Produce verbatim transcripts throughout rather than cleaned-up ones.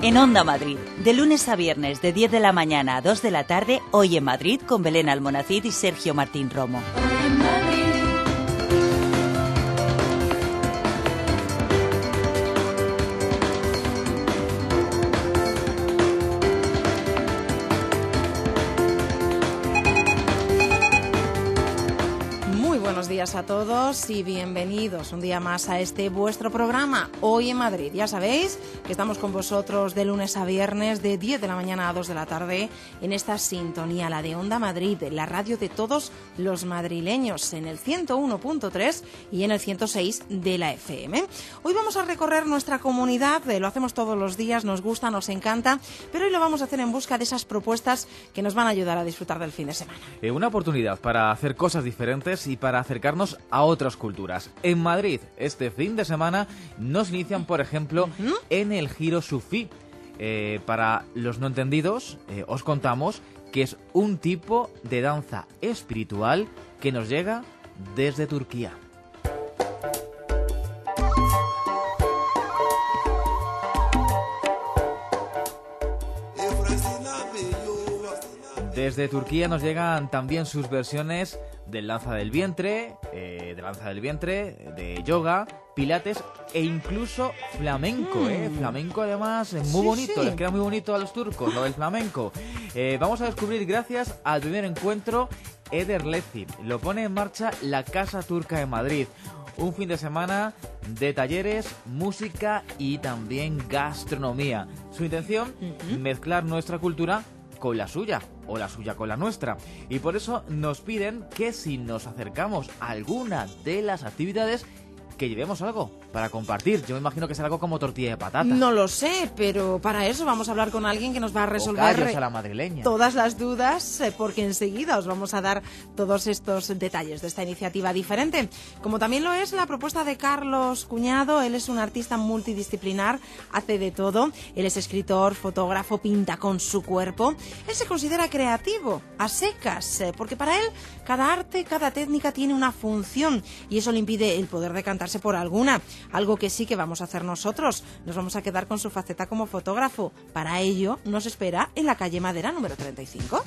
En Onda Madrid, de lunes a viernes de diez de la mañana a dos de la tarde, Hoy en Madrid con Belén Almonacid y Sergio Martín Romo. Hoy en Madrid. Buenos días a todos y bienvenidos un día más a este vuestro programa Hoy en Madrid. Ya sabéis que estamos con vosotros de lunes a viernes de diez de la mañana a dos de la tarde en esta sintonía, la de Onda Madrid, la radio de todos los madrileños, en el ciento uno punto tres y en el ciento seis de la F M. Hoy vamos a recorrer nuestra comunidad, lo hacemos todos los días, nos gusta, nos encanta, pero hoy lo vamos a hacer en busca de esas propuestas que nos van a ayudar a disfrutar del fin de semana. Eh, una oportunidad para hacer cosas diferentes y para acercarnos a otras culturas. En Madrid, este fin de semana, nos inician, por ejemplo, uh-huh. en el Giro Sufí. Eh, para los no entendidos, eh, os contamos que es un tipo de danza espiritual que nos llega desde Turquía. Desde Turquía nos llegan también sus versiones de danza del vientre, eh, de danza del vientre, de yoga, pilates e incluso flamenco, mm. ¿eh? Flamenco además es muy sí, bonito, sí. Les queda muy bonito a los turcos lo del flamenco. Eh, vamos a descubrir gracias al primer encuentro Ederlezi. Lo pone en marcha la Casa Turca de Madrid. Un fin de semana de talleres, música y también gastronomía. Su intención, uh-huh. mezclar nuestra cultura con la suya, o la suya con la nuestra. Y por eso nos piden que si nos acercamos a alguna de las actividades, que llevemos algo para compartir. Yo me imagino que será algo como tortilla de patata. No lo sé, pero para eso vamos a hablar con alguien que nos va a resolver a la madrileña. todas las dudas, porque enseguida os vamos a dar todos estos detalles de esta iniciativa diferente. Como también lo es la propuesta de Carlos Cuñado. Él es un artista multidisciplinar, hace de todo. Él es escritor, fotógrafo, pinta con su cuerpo. Él se considera creativo, a secas, porque para él cada arte, cada técnica tiene una función y eso le impide el poder decantarse por alguna. Algo que sí que vamos a hacer nosotros. Nos vamos a quedar con su faceta como fotógrafo. Para ello nos espera en la calle Madera número treinta y cinco.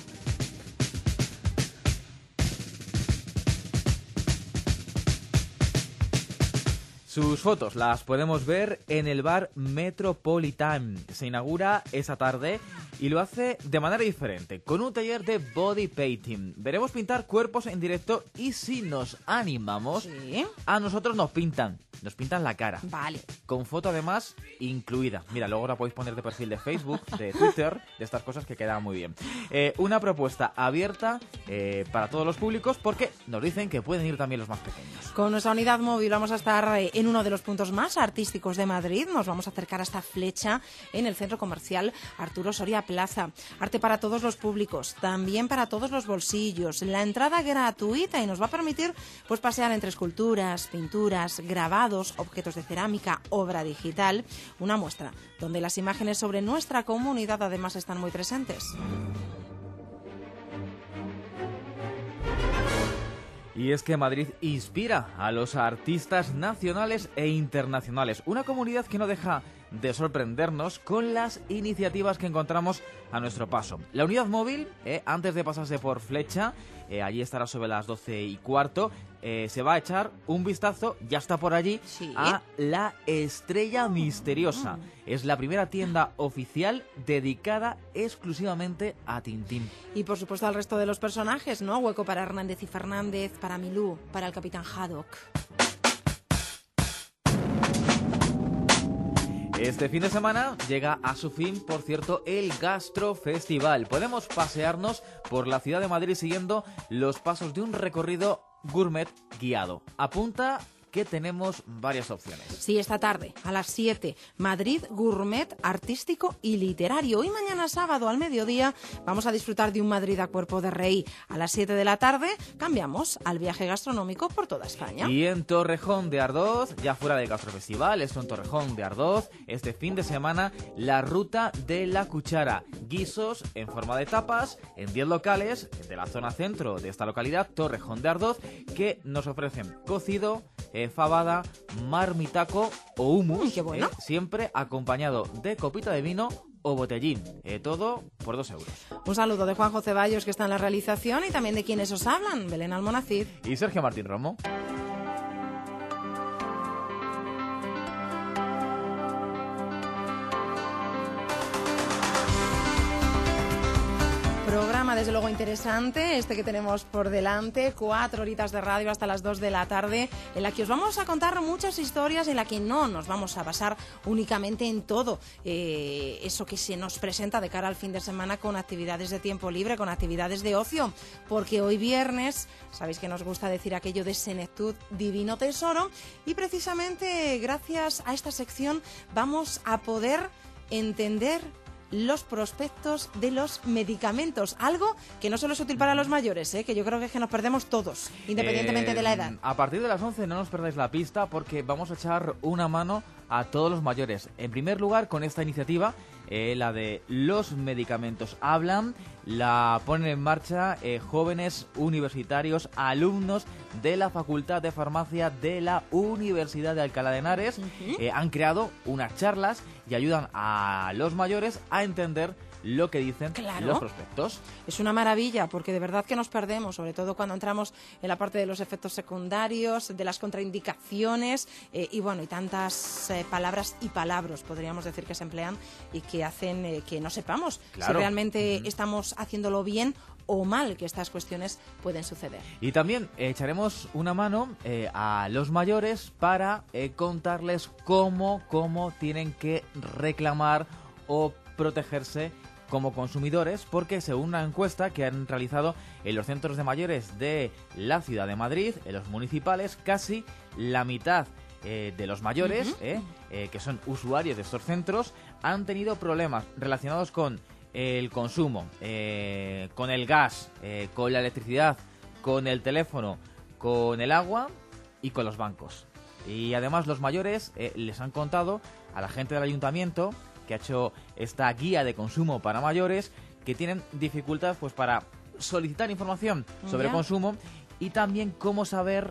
Sus fotos las podemos ver en el bar Metropolitan. Se inaugura esa tarde y lo hace de manera diferente, con un taller de body painting. Veremos pintar cuerpos en directo y si nos animamos, ¿sí? a nosotros nos pintan. Nos pintan la cara. Vale. Con foto además incluida. Mira, luego la podéis poner de perfil de Facebook, de Twitter, de estas cosas que quedan muy bien. Eh, una propuesta abierta eh, para todos los públicos porque nos dicen que pueden ir también los más pequeños. Con nuestra unidad móvil vamos a estar en uno de los puntos más artísticos de Madrid. Nos vamos a acercar a esta flecha en el centro comercial Arturo Soria Plaza. Arte para todos los públicos, también para todos los bolsillos. La entrada gratuita y nos va a permitir pues pasear entre esculturas, pinturas, grabados, objetos de cerámica, obra digital, una muestra donde las imágenes sobre nuestra comunidad además están muy presentes. Y es que Madrid inspira a los artistas nacionales e internacionales, una comunidad que no deja de sorprendernos con las iniciativas que encontramos a nuestro paso. La unidad móvil, eh, antes de pasarse por Flecha, eh, allí estará sobre las doce y cuarto, eh, se va a echar un vistazo, ya está por allí, ¿sí? a la Estrella Misteriosa. Es la primera tienda oficial dedicada exclusivamente a Tintín. Y por supuesto al resto de los personajes, ¿no? Hueco para Hernández y Fernández, para Milú, para el Capitán Haddock. Este fin de semana llega a su fin, por cierto, el Gastrofestival. Podemos pasearnos por la ciudad de Madrid siguiendo los pasos de un recorrido gourmet guiado. Apunta que tenemos varias opciones. Sí, esta tarde, a las siete, Madrid Gourmet Artístico y Literario. Y mañana sábado al mediodía vamos a disfrutar de un Madrid a cuerpo de rey. A las siete de la tarde cambiamos al viaje gastronómico por toda España. Y en Torrejón de Ardoz, ya fuera del Gastrofestival, esto en Torrejón de Ardoz, este fin de semana, la ruta de la cuchara. Guisos en forma de tapas en diez locales de la zona centro de esta localidad, Torrejón de Ardoz, que nos ofrecen cocido, eh, fabada, marmitaco o hummus, Uy, qué bueno. eh, siempre acompañado de copita de vino o botellín, eh, todo por dos euros. Un saludo de Juanjo Ceballos, que está en la realización, y también de quienes os hablan, Belén Almonacid y Sergio Martín Romo. Programa desde luego interesante este que tenemos por delante, cuatro horitas de radio hasta las dos de la tarde, en la que os vamos a contar muchas historias, en la que no nos vamos a basar únicamente en todo eh, eso que se nos presenta de cara al fin de semana, con actividades de tiempo libre, con actividades de ocio, porque hoy viernes, sabéis que nos gusta decir aquello de senectud divino tesoro, y precisamente gracias a esta sección vamos a poder entender los prospectos de los medicamentos, algo que no solo es útil para los mayores, ¿eh? que yo creo que es que nos perdemos todos, independientemente Eh, de la edad. A partir de las once no nos perdáis la pista, porque vamos a echar una mano a todos los mayores. En primer lugar, con esta iniciativa, eh, la de Los Medicamentos Hablan, la ponen en marcha eh, jóvenes universitarios, alumnos de la Facultad de Farmacia de la Universidad de Alcalá de Henares. Uh-huh. eh, han creado unas charlas y ayudan a los mayores a entender lo que dicen claro. los prospectos. Es una maravilla, porque de verdad que nos perdemos, sobre todo cuando entramos en la parte de los efectos secundarios, de las contraindicaciones eh, y bueno, y tantas eh, palabras y palabras, podríamos decir, que se emplean y que hacen eh, que no sepamos claro. si realmente uh-huh. estamos haciéndolo bien o mal, que estas cuestiones pueden suceder. Y también eh, echaremos una mano eh, a los mayores para eh, contarles cómo, cómo tienen que reclamar o protegerse como consumidores, porque según una encuesta que han realizado en los centros de mayores de la ciudad de Madrid, en los municipales, casi la mitad eh, de los mayores, uh-huh. eh, eh, que son usuarios de estos centros, han tenido problemas relacionados con el consumo, eh, con el gas, eh, con la electricidad, con el teléfono, con el agua y con los bancos. Y además los mayores eh, les han contado a la gente del ayuntamiento, que ha hecho esta guía de consumo para mayores, que tienen dificultad pues para solicitar información sobre ya. consumo, y también cómo saber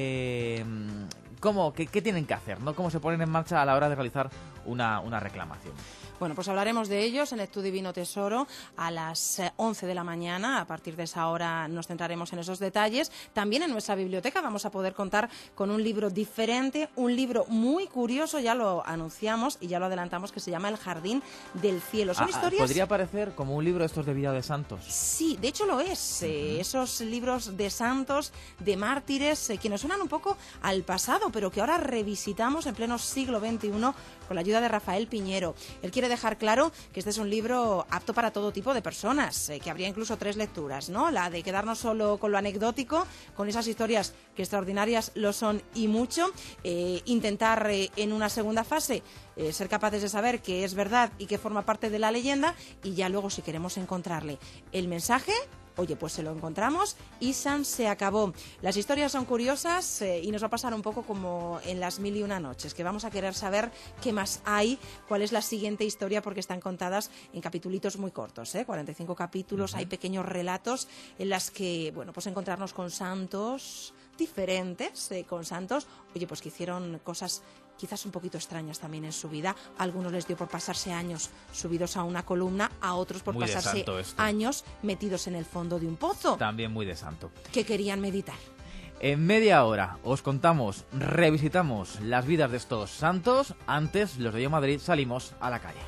eh, cómo qué, qué tienen que hacer, ¿no? Cómo se ponen en marcha a la hora de realizar una, una reclamación. Bueno, pues hablaremos de ellos en Tu Divino Tesoro a las once de la mañana. A partir de esa hora nos centraremos en esos detalles. También en nuestra biblioteca vamos a poder contar con un libro diferente, un libro muy curioso, ya lo anunciamos y ya lo adelantamos, que se llama El Jardín del Cielo. Son ah, historias... Podría parecer como un libro de estos de vida de santos. Sí, de hecho lo es. Uh-huh. Eh, esos libros de santos, de mártires, eh, que nos suenan un poco al pasado, pero que ahora revisitamos en pleno siglo veintiuno con la ayuda de Rafael Piñero. Él quiere dejar claro que este es un libro apto para todo tipo de personas, eh, que habría incluso tres lecturas, ¿no? La de quedarnos solo con lo anecdótico, con esas historias que extraordinarias lo son y mucho, eh, intentar eh, en una segunda fase eh, ser capaces de saber que es verdad y que forma parte de la leyenda, y ya luego, si queremos encontrarle el mensaje, oye, pues se lo encontramos y san se acabó. Las historias son curiosas eh, y nos va a pasar un poco como en Las Mil y Una Noches, que vamos a querer saber qué más hay, cuál es la siguiente historia, porque están contadas en capitulitos muy cortos, ¿eh? cuarenta y cinco capítulos, uh-huh. Hay pequeños relatos en las que, bueno, pues encontrarnos con santos diferentes, eh, con santos, oye, pues que hicieron cosas quizás un poquito extrañas también en su vida. A algunos les dio por pasarse años subidos a una columna, a otros por muy pasarse años metidos en el fondo de un pozo. También muy de santo. Que querían meditar. En media hora os contamos, revisitamos las vidas de estos santos. Antes, los de Yo Madrid, salimos a la calle.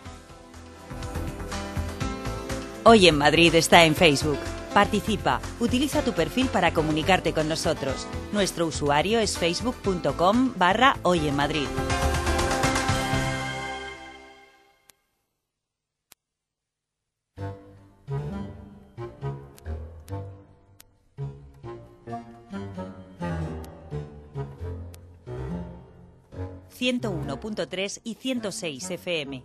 Hoy en Madrid está en Facebook. Participa, utiliza tu perfil para comunicarte con nosotros. Nuestro usuario es facebook.com barra Hoy en Madrid. ciento uno punto tres y ciento seis F M.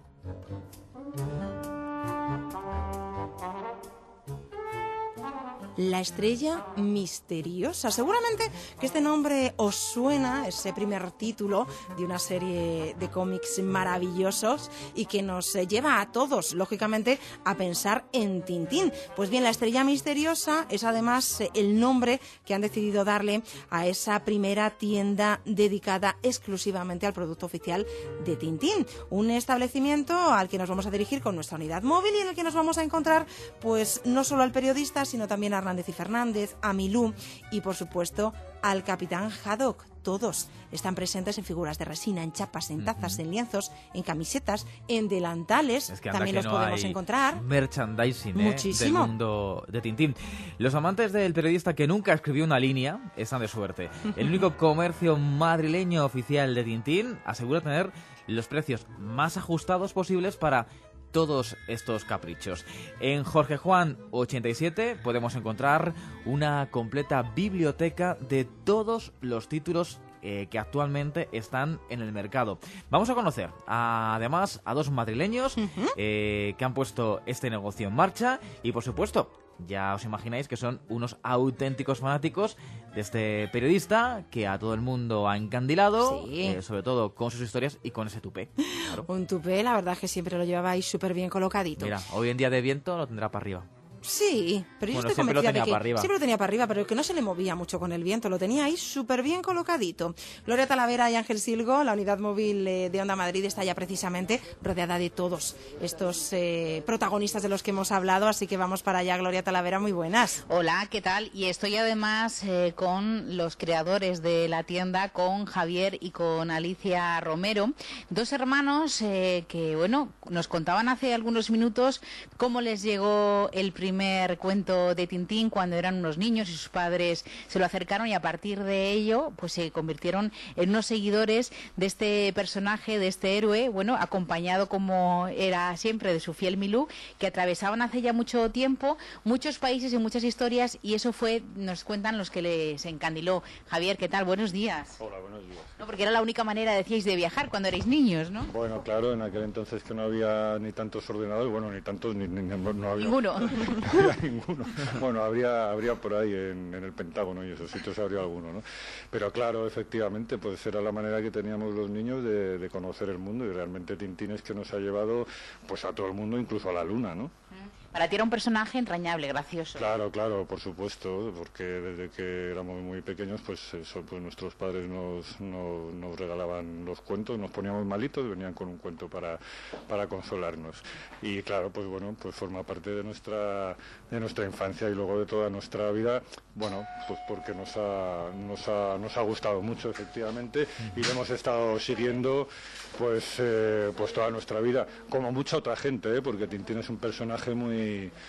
La estrella misteriosa. Seguramente que este nombre os suena, ese primer título de una serie de cómics maravillosos y que nos lleva a todos, lógicamente, a pensar en Tintín. Pues bien, la estrella misteriosa es además el nombre que han decidido darle a esa primera tienda dedicada exclusivamente al producto oficial de Tintín. Un establecimiento al que nos vamos a dirigir con nuestra unidad móvil y en el que nos vamos a encontrar, pues, no solo al periodista, sino también a Hernández y Fernández, a Milú y, por supuesto, al capitán Haddock. Todos están presentes en figuras de resina, en chapas, en tazas, uh-huh. en lienzos, en camisetas, en delantales. Es que también los no podemos encontrar. Merchandising, ¿eh? Muchísimo. Del mundo de Tintín. Los amantes del periodista que nunca escribió una línea están de suerte. El único comercio madrileño oficial de Tintín asegura tener los precios más ajustados posibles para todos estos caprichos. En Jorge Juan ochenta y siete podemos encontrar una completa biblioteca de todos los títulos eh, que actualmente están en el mercado. Vamos a conocer a, además a dos madrileños uh-huh. eh, que han puesto este negocio en marcha y, por supuesto, ya os imagináis que son unos auténticos fanáticos de este periodista que a todo el mundo ha encandilado, sí. eh, sobre todo con sus historias y con ese tupé. Claro. Un tupé, la verdad es que siempre lo llevabais súper bien colocadito. Mira, hoy en día de viento lo tendrá para arriba. Sí, pero yo bueno, estoy siempre convencida lo tenía de que para arriba. siempre lo tenía para arriba, pero que no se le movía mucho con el viento, lo tenía ahí súper bien colocadito. Gloria Talavera y Ángel Silgo, la unidad móvil eh, de Onda Madrid, está ya precisamente rodeada de todos estos eh, protagonistas de los que hemos hablado, así que vamos para allá. Gloria Talavera, muy buenas. Hola, ¿qué tal? Y estoy además eh, con los creadores de la tienda, con Javier y con Alicia Romero, dos hermanos eh, que, bueno, nos contaban hace algunos minutos cómo les llegó el primer cuento de Tintín cuando eran unos niños y sus padres se lo acercaron, y a partir de ello pues se convirtieron en unos seguidores de este personaje, de este héroe, bueno, acompañado como era siempre de su fiel Milú, que atravesaban hace ya mucho tiempo muchos países y muchas historias, y eso fue, nos cuentan, los que les encandiló. Javier, ¿qué tal? Buenos días. Hola, buenos días. No, porque era la única manera, decíais, de viajar cuando erais niños, ¿no? Bueno, claro, en aquel entonces que no había ni tantos ordenadores, bueno, ni tantos, ni, ni- no, no había... Ninguno. No había ninguno. Bueno, habría, habría por ahí en, en el Pentágono y esos sitios habría alguno, ¿no? Pero claro, efectivamente, pues era la manera que teníamos los niños de, de conocer el mundo, y realmente Tintín es que nos ha llevado pues a todo el mundo, incluso a la luna, ¿no? Para ti era un personaje entrañable, gracioso. Claro, claro, por supuesto, porque desde que éramos muy pequeños, pues eso, pues nuestros padres nos, nos, nos regalaban los cuentos, nos poníamos malitos, venían con un cuento para, para consolarnos. Y claro, pues bueno, pues forma parte de nuestra, de nuestra infancia y luego de toda nuestra vida, bueno, pues porque nos ha, nos ha, nos ha gustado mucho, efectivamente, y lo hemos estado siguiendo pues, eh, pues toda nuestra vida, como mucha otra gente, ¿eh? Porque Tintín es un personaje muy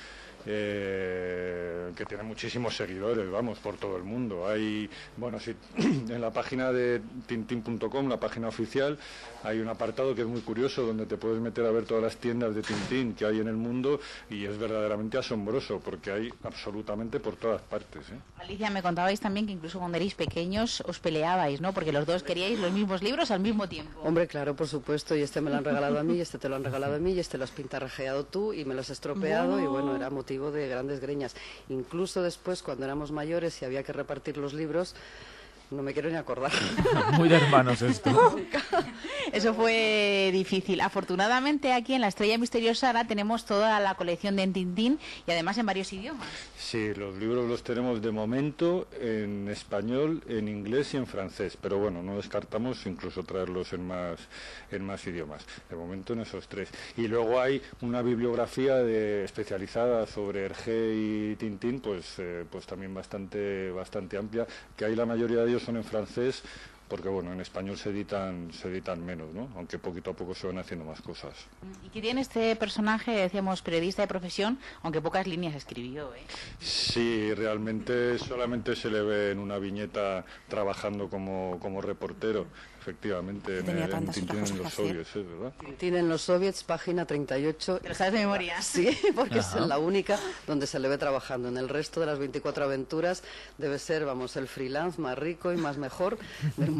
Eh, que tiene muchísimos seguidores, vamos, por todo el mundo. Hay, bueno, si, en la página de tintin punto com, la página oficial, hay un apartado que es muy curioso, donde te puedes meter a ver todas las tiendas de Tintín que hay en el mundo, y es verdaderamente asombroso, porque hay absolutamente por todas partes, ¿eh? Alicia, me contabais también que incluso cuando erais pequeños os peleabais, ¿no? Porque los dos queríais los mismos libros al mismo tiempo. Hombre, claro, por supuesto, y este me lo han regalado a mí, y este te lo han regalado a mí, y este lo has pintarrajeado tú, y me lo has estropeado, y bueno, era motivo de grandes greñas. Incluso después, cuando éramos mayores y había que repartir los libros, no me quiero ni acordar. Muy de hermanos esto. Eso fue difícil. Afortunadamente aquí en La Estrella Misteriosa ahora tenemos toda la colección de Tintín, y además en varios idiomas. Sí, los libros los tenemos de momento en español, en inglés y en francés, pero bueno, no descartamos incluso traerlos en más, en más idiomas. De momento en esos tres. Y luego hay una bibliografía de, especializada sobre Hergé y Tintín, pues, eh, pues también bastante, bastante amplia, que ahí la mayoría de ellos son en francés, porque bueno, en español se editan, se editan menos, ¿no? Aunque poquito a poco se van haciendo más cosas. ¿Y qué tiene este personaje, decíamos, periodista de profesión, aunque pocas líneas escribió, eh? Sí, realmente solamente se le ve en una viñeta trabajando como, como reportero, efectivamente, en, Tenía el- en tantas Tintín otras en los cosas que hacer. soviets, ¿eh? ¿Verdad? Tintín en los soviets, página treinta y ocho. ¿Te lo sabes de memoria? Sí, porque es la única donde se le ve trabajando. En el resto de las veinticuatro aventuras debe ser, vamos, el freelance más rico y más mejor del mundo.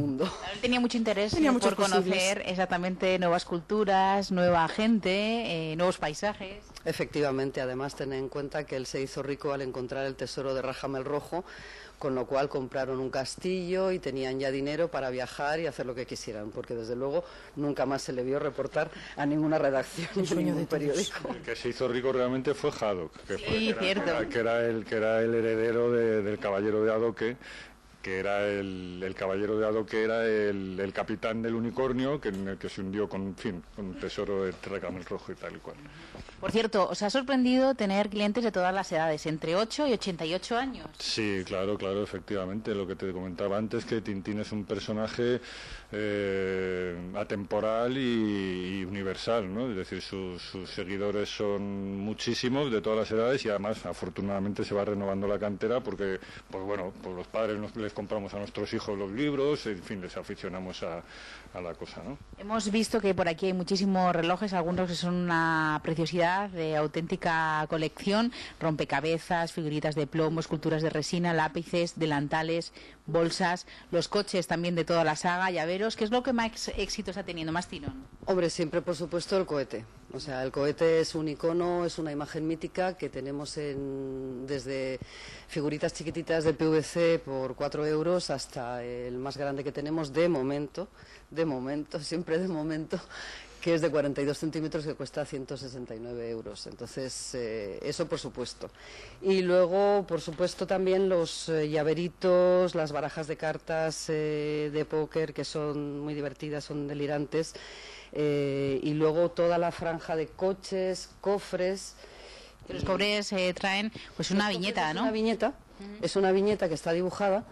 mundo. Él tenía mucho interés Tenía eh, muchos por conocer posibles. exactamente nuevas culturas, nueva gente, eh, nuevos paisajes. Efectivamente, además ten en cuenta que él se hizo rico al encontrar el tesoro de Rajamel Rojo, con lo cual compraron un castillo y tenían ya dinero para viajar y hacer lo que quisieran, porque desde luego nunca más se le vio reportar a ninguna redacción ni a ningún periódico. El que se hizo rico realmente fue Haddock, que, fue, Sí, que, era, cierto. que era- que era el que era el heredero de- del caballero de Adoque, que era el, el caballero de Adoque era el, el capitán del unicornio, que, en el que se hundió con, en fin, con un tesoro de Rajamel Rojo y tal y cual. Por cierto, ¿os ha sorprendido tener clientes de todas las edades, entre ocho y ochenta y ocho años? Sí, claro, claro, efectivamente. Lo que te comentaba antes, que Tintín es un personaje eh, atemporal y, y universal, ¿no? Es decir, sus, sus seguidores son muchísimos de todas las edades y además, afortunadamente, se va renovando la cantera porque, pues bueno, pues los padres nos, les compramos a nuestros hijos los libros, en fin, les aficionamos a, a la cosa, ¿no? Hemos visto que por aquí hay muchísimos relojes, algunos que son una preciosidad de auténtica colección, rompecabezas, figuritas de plomo, esculturas de resina, lápices, delantales, bolsas, los coches también de toda la saga, llaveros. ¿Qué es lo que más éxito está teniendo, más tirón? Hombre, siempre por supuesto el cohete. O sea, el cohete es un icono, es una imagen mítica que tenemos en, desde figuritas chiquititas de P V C por cuatro euros hasta el más grande que tenemos de momento, de momento, siempre de momento, que es de cuarenta y dos centímetros, que cuesta ciento sesenta y nueve euros. Entonces, eh, eso por supuesto. Y luego, por supuesto, también los eh, llaveritos, las barajas de cartas eh, de póker, que son muy divertidas, son delirantes. Eh, y luego toda la franja de coches, cofres. Que los cofres eh, traen pues una Los viñeta, cofres ¿no? Es una viñeta, es una viñeta que está dibujada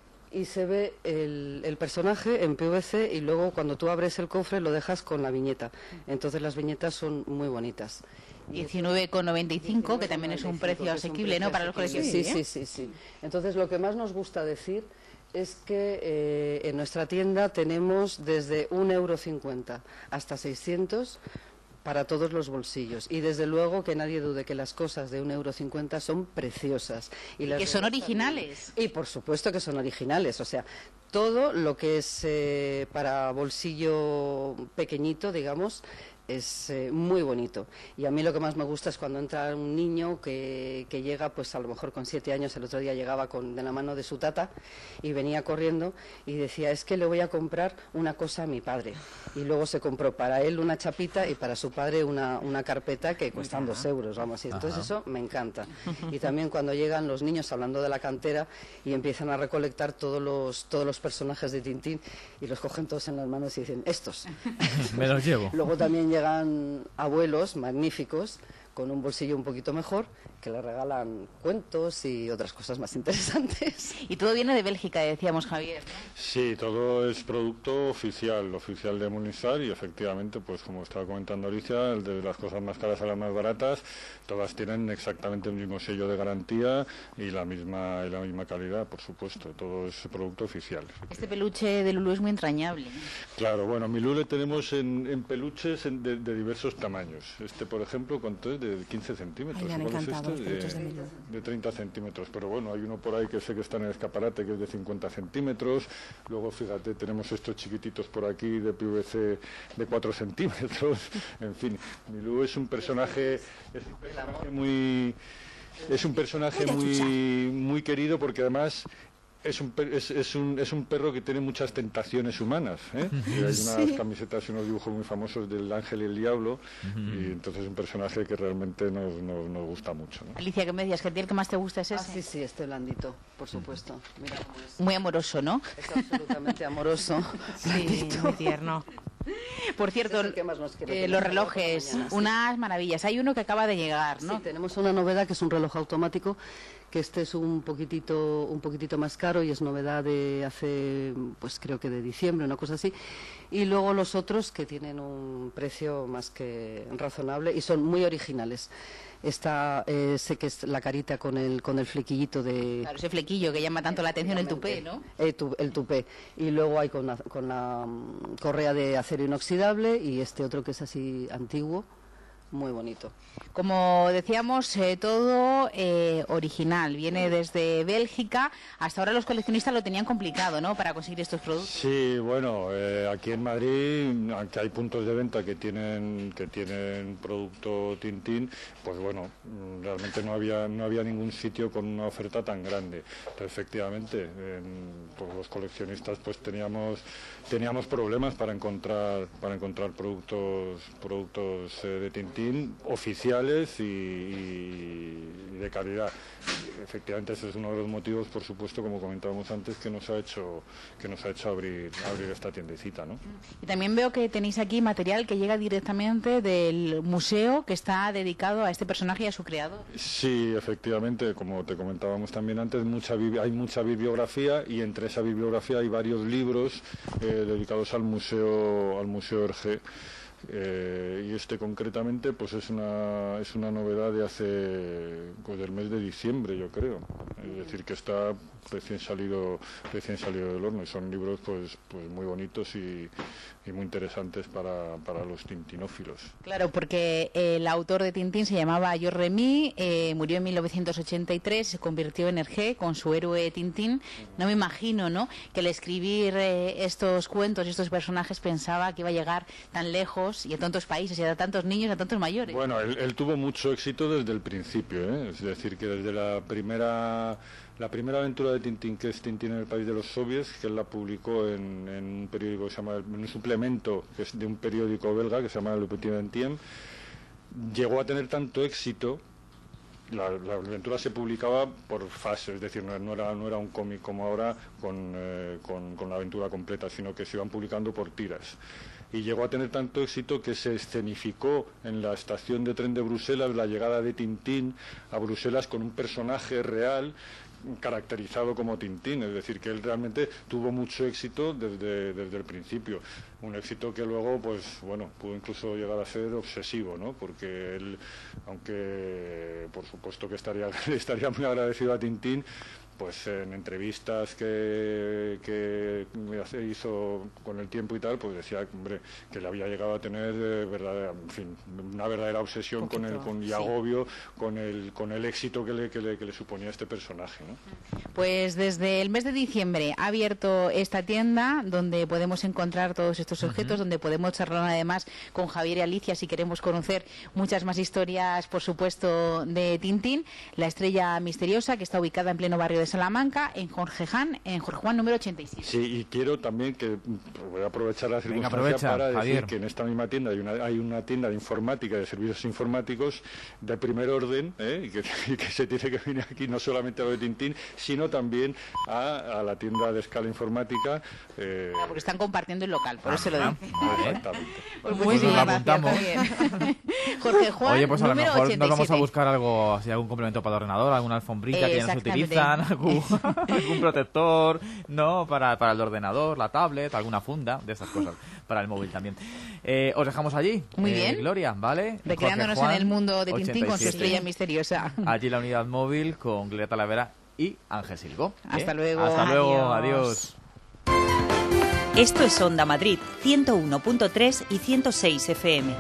y se ve el, el personaje en P V C y luego cuando tú abres el cofre lo dejas con la viñeta. Entonces las viñetas son muy bonitas. diecinueve con noventa y cinco, que también es un precio que es un asequible, ¿no? precio Para los asequible. coleccionistas. Sí, sí, sí, sí. Entonces lo que más nos gusta decir es que eh, en nuestra tienda tenemos desde un euro cincuenta hasta seiscientos para todos los bolsillos. Y desde luego que nadie dude que las cosas de un euro cincuenta son preciosas. Y las que de son dos originales. también. Y por supuesto que son originales. O sea, todo lo que es eh, para bolsillo pequeñito, digamos, es eh, muy bonito. Y a mí lo que más me gusta es cuando entra un niño que, que llega, pues a lo mejor con siete años, el otro día llegaba con, de la mano de su tata y venía corriendo y decía, es que le voy a comprar una cosa a mi padre. Y luego se compró para él una chapita y para su padre una, una carpeta que cuestan dos euros, vamos. Y entonces eso me encanta. Y también cuando llegan los niños hablando de la cantera y empiezan a recolectar todos los, todos los personajes de Tintín y los cogen todos en las manos y dicen, estos. Me los llevo. Luego también llegan abuelos magníficos con un bolsillo un poquito mejor que le regalan cuentos y otras cosas más interesantes. Y todo viene de Bélgica, decíamos, Javier, ¿no? Sí, todo es producto oficial, oficial de Munisar y efectivamente, pues como estaba comentando Alicia, el de las cosas más caras a las más baratas, todas tienen exactamente el mismo sello de garantía y la misma y la misma calidad, por supuesto, todo es producto oficial. Este peluche de Lulú es muy entrañable. Claro, bueno, Milú le tenemos en, en peluches en- de, de diversos tamaños. Este, por ejemplo, ¿cuánto es? De quince centímetros. Ay, me han ¿Cuál es encantado los este? peluches de Milú. de treinta centímetros, pero bueno, hay uno por ahí que sé que está en el escaparate que es de cincuenta centímetros. Luego, fíjate, tenemos estos chiquititos por aquí de P V C de cuatro centímetros. En fin, Milú es un personaje, es un personaje muy, es un personaje muy, muy querido porque además es un, per- es, es, un, es un perro que tiene muchas tentaciones humanas, ¿eh? Y hay unas camisetas y unos dibujos muy famosos del ángel y el diablo, y entonces es un personaje que realmente nos, nos, nos gusta mucho, ¿no? Alicia, ¿qué me decías? ¿Que a ti el que más te gusta es Ah, ese? sí, sí, este blandito, por supuesto. Mira cómo es. Muy amoroso, ¿no? Es absolutamente amoroso. Sí, muy tierno. Por cierto, Es el que más nos quiere eh, tener los por la relojes, mañana, sí. unas maravillas. Hay uno que acaba de llegar, ¿no? Sí, tenemos una novedad que es un reloj automático, que este es un poquitito, un poquitito más caro y es novedad de hace, pues creo que de diciembre, una cosa así. Y luego los otros que tienen un precio más que razonable y son muy originales. Esta, eh, sé que es la carita con el, con el flequillito de... Claro, ese flequillo que llama tanto la atención, el tupé, ¿no? Eh, tu- el tupé. Y luego hay con la, con la mm, correa de acero inoxidable y este otro que es así antiguo, muy bonito. Como decíamos, eh, todo eh, original, viene desde Bélgica. Hasta ahora los coleccionistas lo tenían complicado, ¿no?, para conseguir estos productos. Sí, bueno, eh, aquí en Madrid, aunque hay puntos de venta que tienen que tienen producto Tintín, pues bueno, realmente no había no había ningún sitio con una oferta tan grande. Entonces, efectivamente, en, pues los coleccionistas pues teníamos teníamos problemas para encontrar para encontrar productos productos eh, de Tintín oficiales y, y de calidad. Efectivamente, ese es uno de los motivos, por supuesto, como comentábamos antes, que nos ha hecho que nos ha hecho abrir abrir esta tiendecita, ¿no? Y también veo que tenéis aquí material que llega directamente del museo que está dedicado a este personaje y a su creador. Sí, efectivamente, como te comentábamos también antes, mucha hay mucha bibliografía, y entre esa bibliografía hay varios libros eh, dedicados al museo al museo Hergé. Eh, y este concretamente pues es una es una novedad de hace pues del mes de diciembre, yo creo, es decir, que está recién salido recién salido del horno, y son libros pues pues muy bonitos y, y muy interesantes para, para los tintinófilos. Claro, porque el autor de Tintín se llamaba Georges Remy, eh, murió en mil novecientos ochenta y tres, se convirtió en Hergé con su héroe Tintín. No me imagino, ¿no?, que al escribir eh, estos cuentos y estos personajes pensaba que iba a llegar tan lejos y a tantos países y a tantos niños y a tantos mayores. Bueno, él, él tuvo mucho éxito desde el principio, ¿eh? Es decir, que desde la primera la primera aventura de Tintín, que es Tintín en el país de los soviets, que él la publicó en, en un periódico que se llama, en un suplemento que es de un periódico belga que se llama Le Petit Vingtième, llegó a tener tanto éxito. La, la aventura se publicaba por fases, es decir, no, no era no era un cómic como ahora con, eh, con, con la aventura completa, sino que se iban publicando por tiras. Y llegó a tener tanto éxito que se escenificó en la estación de tren de Bruselas la llegada de Tintín a Bruselas con un personaje real caracterizado como Tintín, es decir, que él realmente tuvo mucho éxito desde, desde el principio, un éxito que luego, pues bueno, pudo incluso llegar a ser obsesivo, ¿no? Porque él, aunque por supuesto que estaría, estaría muy agradecido a Tintín, pues en entrevistas que, que hizo con el tiempo y tal, pues decía, hombre, que le había llegado a tener eh, verdadera, en fin, una verdadera obsesión con el con, y agobio sí. con el con el éxito que le, que le, que le suponía este personaje, ¿no? Pues desde el mes de diciembre ha abierto esta tienda donde podemos encontrar todos estos objetos, uh-huh. donde podemos charlar además con Javier y Alicia si queremos conocer muchas más historias, por supuesto, de Tintín. La Estrella Misteriosa, que está ubicada en pleno barrio de Salamanca, en Jorge Juan, en Jorge Juan número ochenta y siete. Sí, y quiero también que voy a aprovechar la circunstancia Venga, aprovecha, para decir Javier. que en esta misma tienda hay una, hay una tienda de informática, de servicios informáticos de primer orden, ¿eh? y, que, y que se tiene que venir aquí no solamente a lo de Tintín, sino también a, a la tienda de escala informática. Eh... Claro, porque están compartiendo el local, por ah, eso lo digo. Exactamente. Pues muy bien, gracias, Javier. Jorge Juan, Oye, pues a lo mejor ochenta y siete. nos vamos a buscar algo, así, algún complemento para el ordenador, alguna alfombrita que ya no se utilizan, algún, algún protector, ¿no? Para, para el ordenador, la tablet, alguna funda, de esas cosas, para el móvil también. Eh, os dejamos allí. Muy eh, bien. Gloria, ¿vale? Recreándonos Juan, en el mundo de Tintín ochenta y siete. con su Estrella Misteriosa. Allí la unidad móvil con Gloria Talavera y Ángel Silgo. ¿eh? Hasta luego. Hasta luego, Adiós. adiós. Esto es Onda Madrid, ciento uno punto tres y ciento seis F M.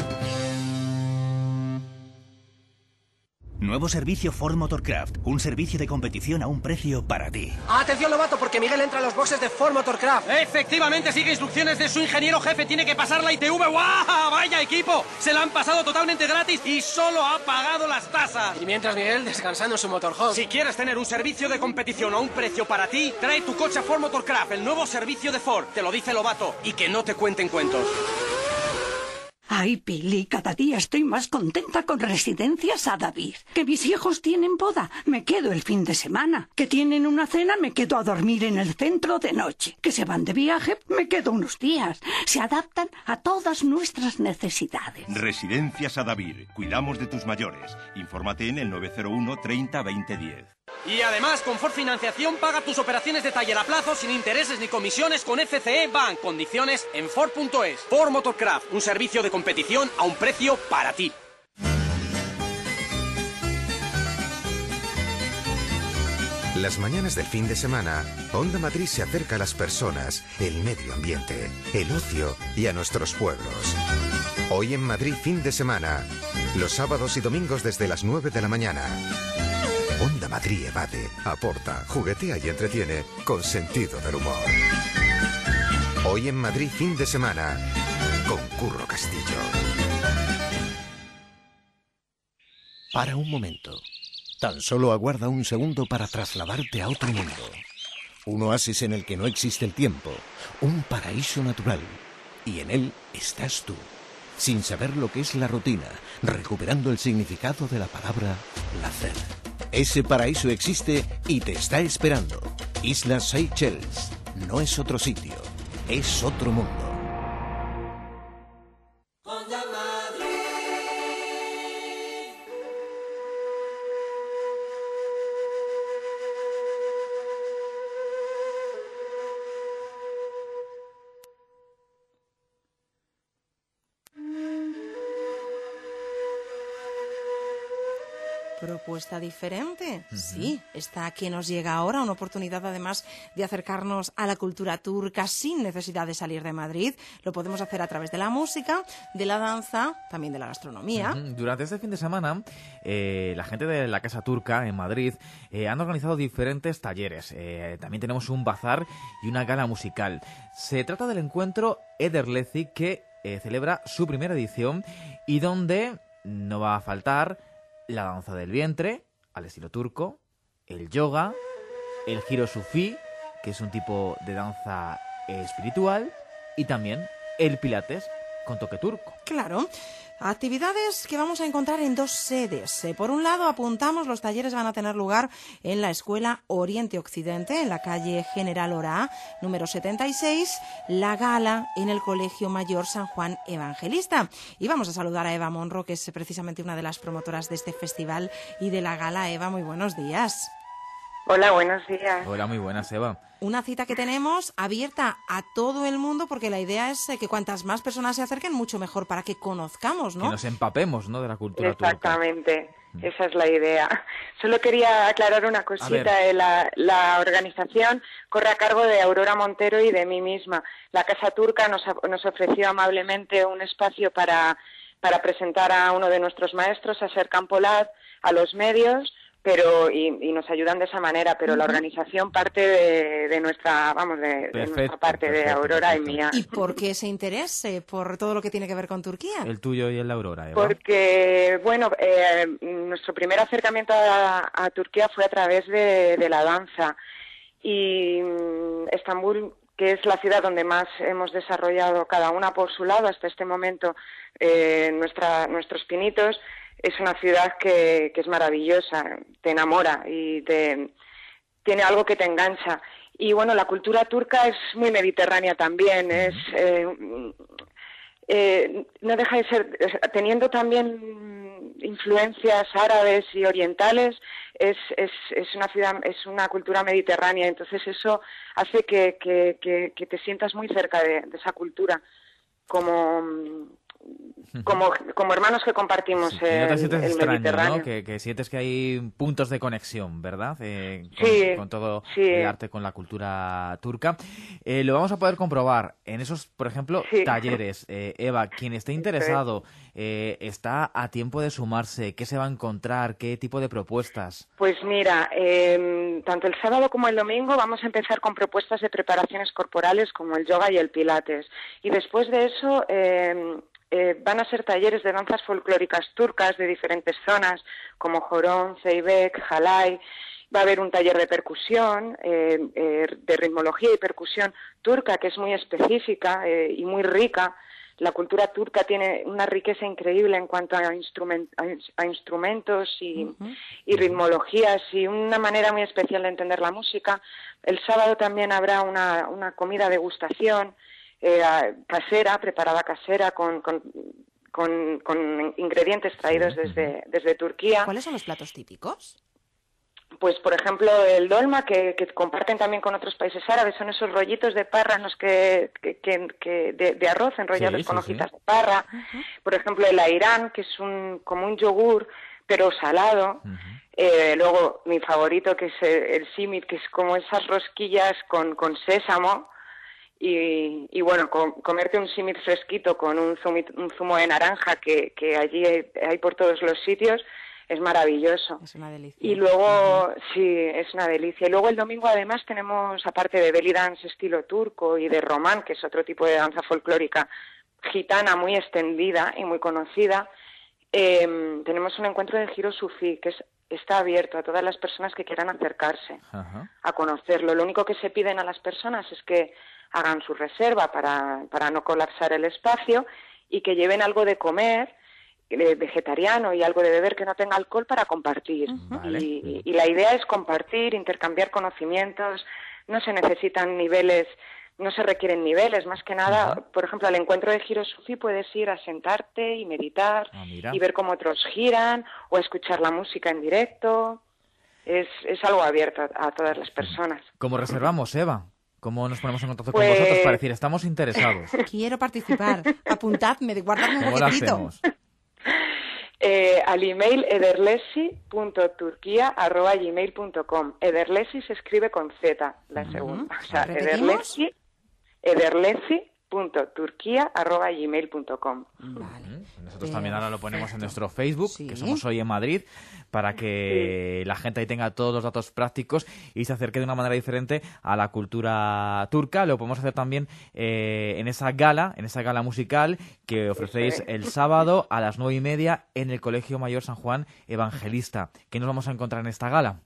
Nuevo servicio Ford Motorcraft, un servicio de competición a un precio para ti. Atención, novato, porque Miguel entra a los boxes de Ford Motorcraft. Efectivamente, sigue instrucciones de su ingeniero jefe, tiene que pasar la I T V. ¡Guau! ¡Vaya equipo! Se la han pasado totalmente gratis y solo ha pagado las tasas. Y mientras Miguel descansando en su motorhome. Si quieres tener un servicio de competición a un precio para ti, trae tu coche a Ford Motorcraft, el nuevo servicio de Ford. Te lo dice Lobato, y que no te cuenten cuentos. Ay, Pili, cada día estoy más contenta con Residencias Adavír. Que mis hijos tienen boda, me quedo el fin de semana. Que tienen una cena, me quedo a dormir en el centro de noche. Que se van de viaje, me quedo unos días. Se adaptan a todas nuestras necesidades. Residencias Adavír. Cuidamos de tus mayores. Infórmate en el nueve cero uno treinta veinte diez. Y además, con Ford Financiación, paga tus operaciones de taller a plazo sin intereses ni comisiones con F C E Bank. Condiciones en Ford punto es. Ford Motorcraft, un servicio de competición a un precio para ti. Las mañanas del fin de semana, Onda Madrid se acerca a las personas, el medio ambiente, el ocio y a nuestros pueblos. Hoy en Madrid fin de semana. Los sábados y domingos desde las nueve de la mañana. Onda Madrid evade, aporta, juguetea y entretiene con sentido del humor. Hoy en Madrid fin de semana con Curro Castillo. Para un momento. Tan solo aguarda un segundo para trasladarte a otro mundo. Un oasis en el que no existe el tiempo. Un paraíso natural. Y en él estás tú. Sin saber lo que es la rutina, recuperando el significado de la palabra placer. Ese paraíso existe y te está esperando. Islas Seychelles. No es otro sitio, es otro mundo. Propuesta diferente, uh-huh. Sí, esta que nos llega ahora, una oportunidad además de acercarnos a la cultura turca sin necesidad de salir de Madrid. Lo podemos hacer a través de la música, de la danza, también de la gastronomía. Uh-huh. Durante este fin de semana, eh, la gente de la Casa Turca en Madrid eh, han organizado diferentes talleres. Eh, también tenemos un bazar y una gala musical. Se trata del encuentro Ederlezi, que eh, celebra su primera edición y donde no va a faltar la danza del vientre, al estilo turco, el yoga, el giro sufí, que es un tipo de danza espiritual, y también el pilates con toque turco. Claro. Actividades que vamos a encontrar en dos sedes. Por un lado, apuntamos, los talleres van a tener lugar en la Escuela Oriente-Occidente, en la calle General Orá, número setenta y seis, la gala en el Colegio Mayor San Juan Evangelista. Y vamos a saludar a Eva Monro, que es precisamente una de las promotoras de este festival y de la gala. Eva, muy buenos días. Hola, buenos días. Hola, muy buenas, Eva. Una cita que tenemos abierta a todo el mundo, porque la idea es que cuantas más personas se acerquen, mucho mejor, para que conozcamos, ¿no? Que nos empapemos, ¿no?, de la cultura Exactamente. turca. Exactamente, esa es la idea. Solo quería aclarar una cosita. La, la organización corre a cargo de Aurora Montero y de mí misma. La Casa Turca nos, nos ofreció amablemente un espacio para, para presentar a uno de nuestros maestros, a Ser Campolat, a los medios, pero y, y nos ayudan de esa manera, pero uh-huh. La organización parte de, de nuestra, vamos, de, perfecto, de nuestra parte, perfecto, de Aurora perfecto. y mía. ¿Y por qué ese interés eh, por todo lo que tiene que ver con Turquía? El tuyo y el de Aurora, Eva. Porque, bueno, eh, nuestro primer acercamiento a, a Turquía fue a través de, de la danza, y um, Estambul, que es la ciudad donde más hemos desarrollado cada una por su lado hasta este momento eh, nuestra, nuestros pinitos, es una ciudad que, que es maravillosa, te enamora y te, tiene algo que te engancha. Y bueno, la cultura turca es muy mediterránea también, es eh, eh, no deja de ser, teniendo también influencias árabes y orientales, es, es, es una ciudad, es una cultura mediterránea, entonces eso hace que, que, que, que te sientas muy cerca de, de esa cultura, como... Como, como hermanos que compartimos sí, el, no te sientes el extraño, Mediterráneo. ¿no? Que, que sientes que hay puntos de conexión, ¿verdad? Eh, con, sí, con todo sí. el arte, con la cultura turca. Eh, lo vamos a poder comprobar en esos, por ejemplo, sí. talleres. Eh, Eva, quien esté interesado, eh, está a tiempo de sumarse. ¿Qué se va a encontrar? ¿Qué tipo de propuestas? Pues mira, eh, tanto el sábado como el domingo vamos a empezar con propuestas de preparaciones corporales como el yoga y el pilates. Y después de eso... Eh, Eh, van a ser talleres de danzas folclóricas turcas de diferentes zonas, como Jorón, Zeybek, Halay. Va a haber un taller de percusión, eh, eh, de ritmología y percusión turca, que es muy específica eh, y muy rica. La cultura turca tiene una riqueza increíble en cuanto a, instrument, a, a instrumentos y, uh-huh. y ritmologías, y una manera muy especial de entender la música. El sábado también habrá una, una comida degustación, Eh, casera, preparada casera, con, con, con, con ingredientes traídos sí. desde, desde Turquía. ¿Cuáles son los platos típicos? Pues, por ejemplo, el dolma, que, que comparten también con otros países árabes, son esos rollitos de parra los que, que, que, que de, de arroz enrollados sí, con sí, hojitas sí. de parra. Uh-huh. Por ejemplo, el airán, que es un, como un yogur, pero salado. Uh-huh. Eh, luego, mi favorito, que es el, el simit, que es como esas rosquillas con, con sésamo. Y, y bueno, com- comerte un símil fresquito con un, zumi- un zumo de naranja que, que allí hay, hay por todos los sitios, es maravilloso. Es una delicia. Y luego, uh-huh. sí, es una delicia. Y luego el domingo además tenemos, aparte de belly dance estilo turco y de román, que es otro tipo de danza folclórica gitana muy extendida y muy conocida, eh, tenemos un encuentro de giro sufí, que es, está abierto a todas las personas que quieran acercarse uh-huh. a conocerlo. Lo único que se piden a las personas es que hagan su reserva para, para no colapsar el espacio y que lleven algo de comer eh, vegetariano y algo de beber que no tenga alcohol para compartir. Vale. Y, y la idea es compartir, intercambiar conocimientos, no se necesitan niveles, no se requieren niveles, más que nada, uh-huh. por ejemplo, al encuentro de giro sufí puedes ir a sentarte y meditar ah, y ver cómo otros giran o escuchar la música en directo. Es, es algo abierto a, a todas las personas. ¿Cómo reservamos, Eva? ¿Cómo nos ponemos en contacto pues... con vosotros para decir, estamos interesados? Quiero participar. Apuntadme, guardadme un huequecito. Eh, al email ederlesi punto turquía arroba gmail punto com. Ederlesi se escribe con Z, la uh-huh. segunda. O sea, ederlesi, ederlesi punto turquía arroba gmail punto com. Vale. Nosotros también ahora lo ponemos en nuestro Facebook, sí. que somos Hoy en Madrid, para que sí. la gente ahí tenga todos los datos prácticos y se acerque de una manera diferente a la cultura turca. Lo podemos hacer también eh, en esa gala, en esa gala musical que ofrecéis sí. el sábado a las nueve y media en el Colegio Mayor San Juan Evangelista. ¿Qué nos vamos a encontrar en esta gala?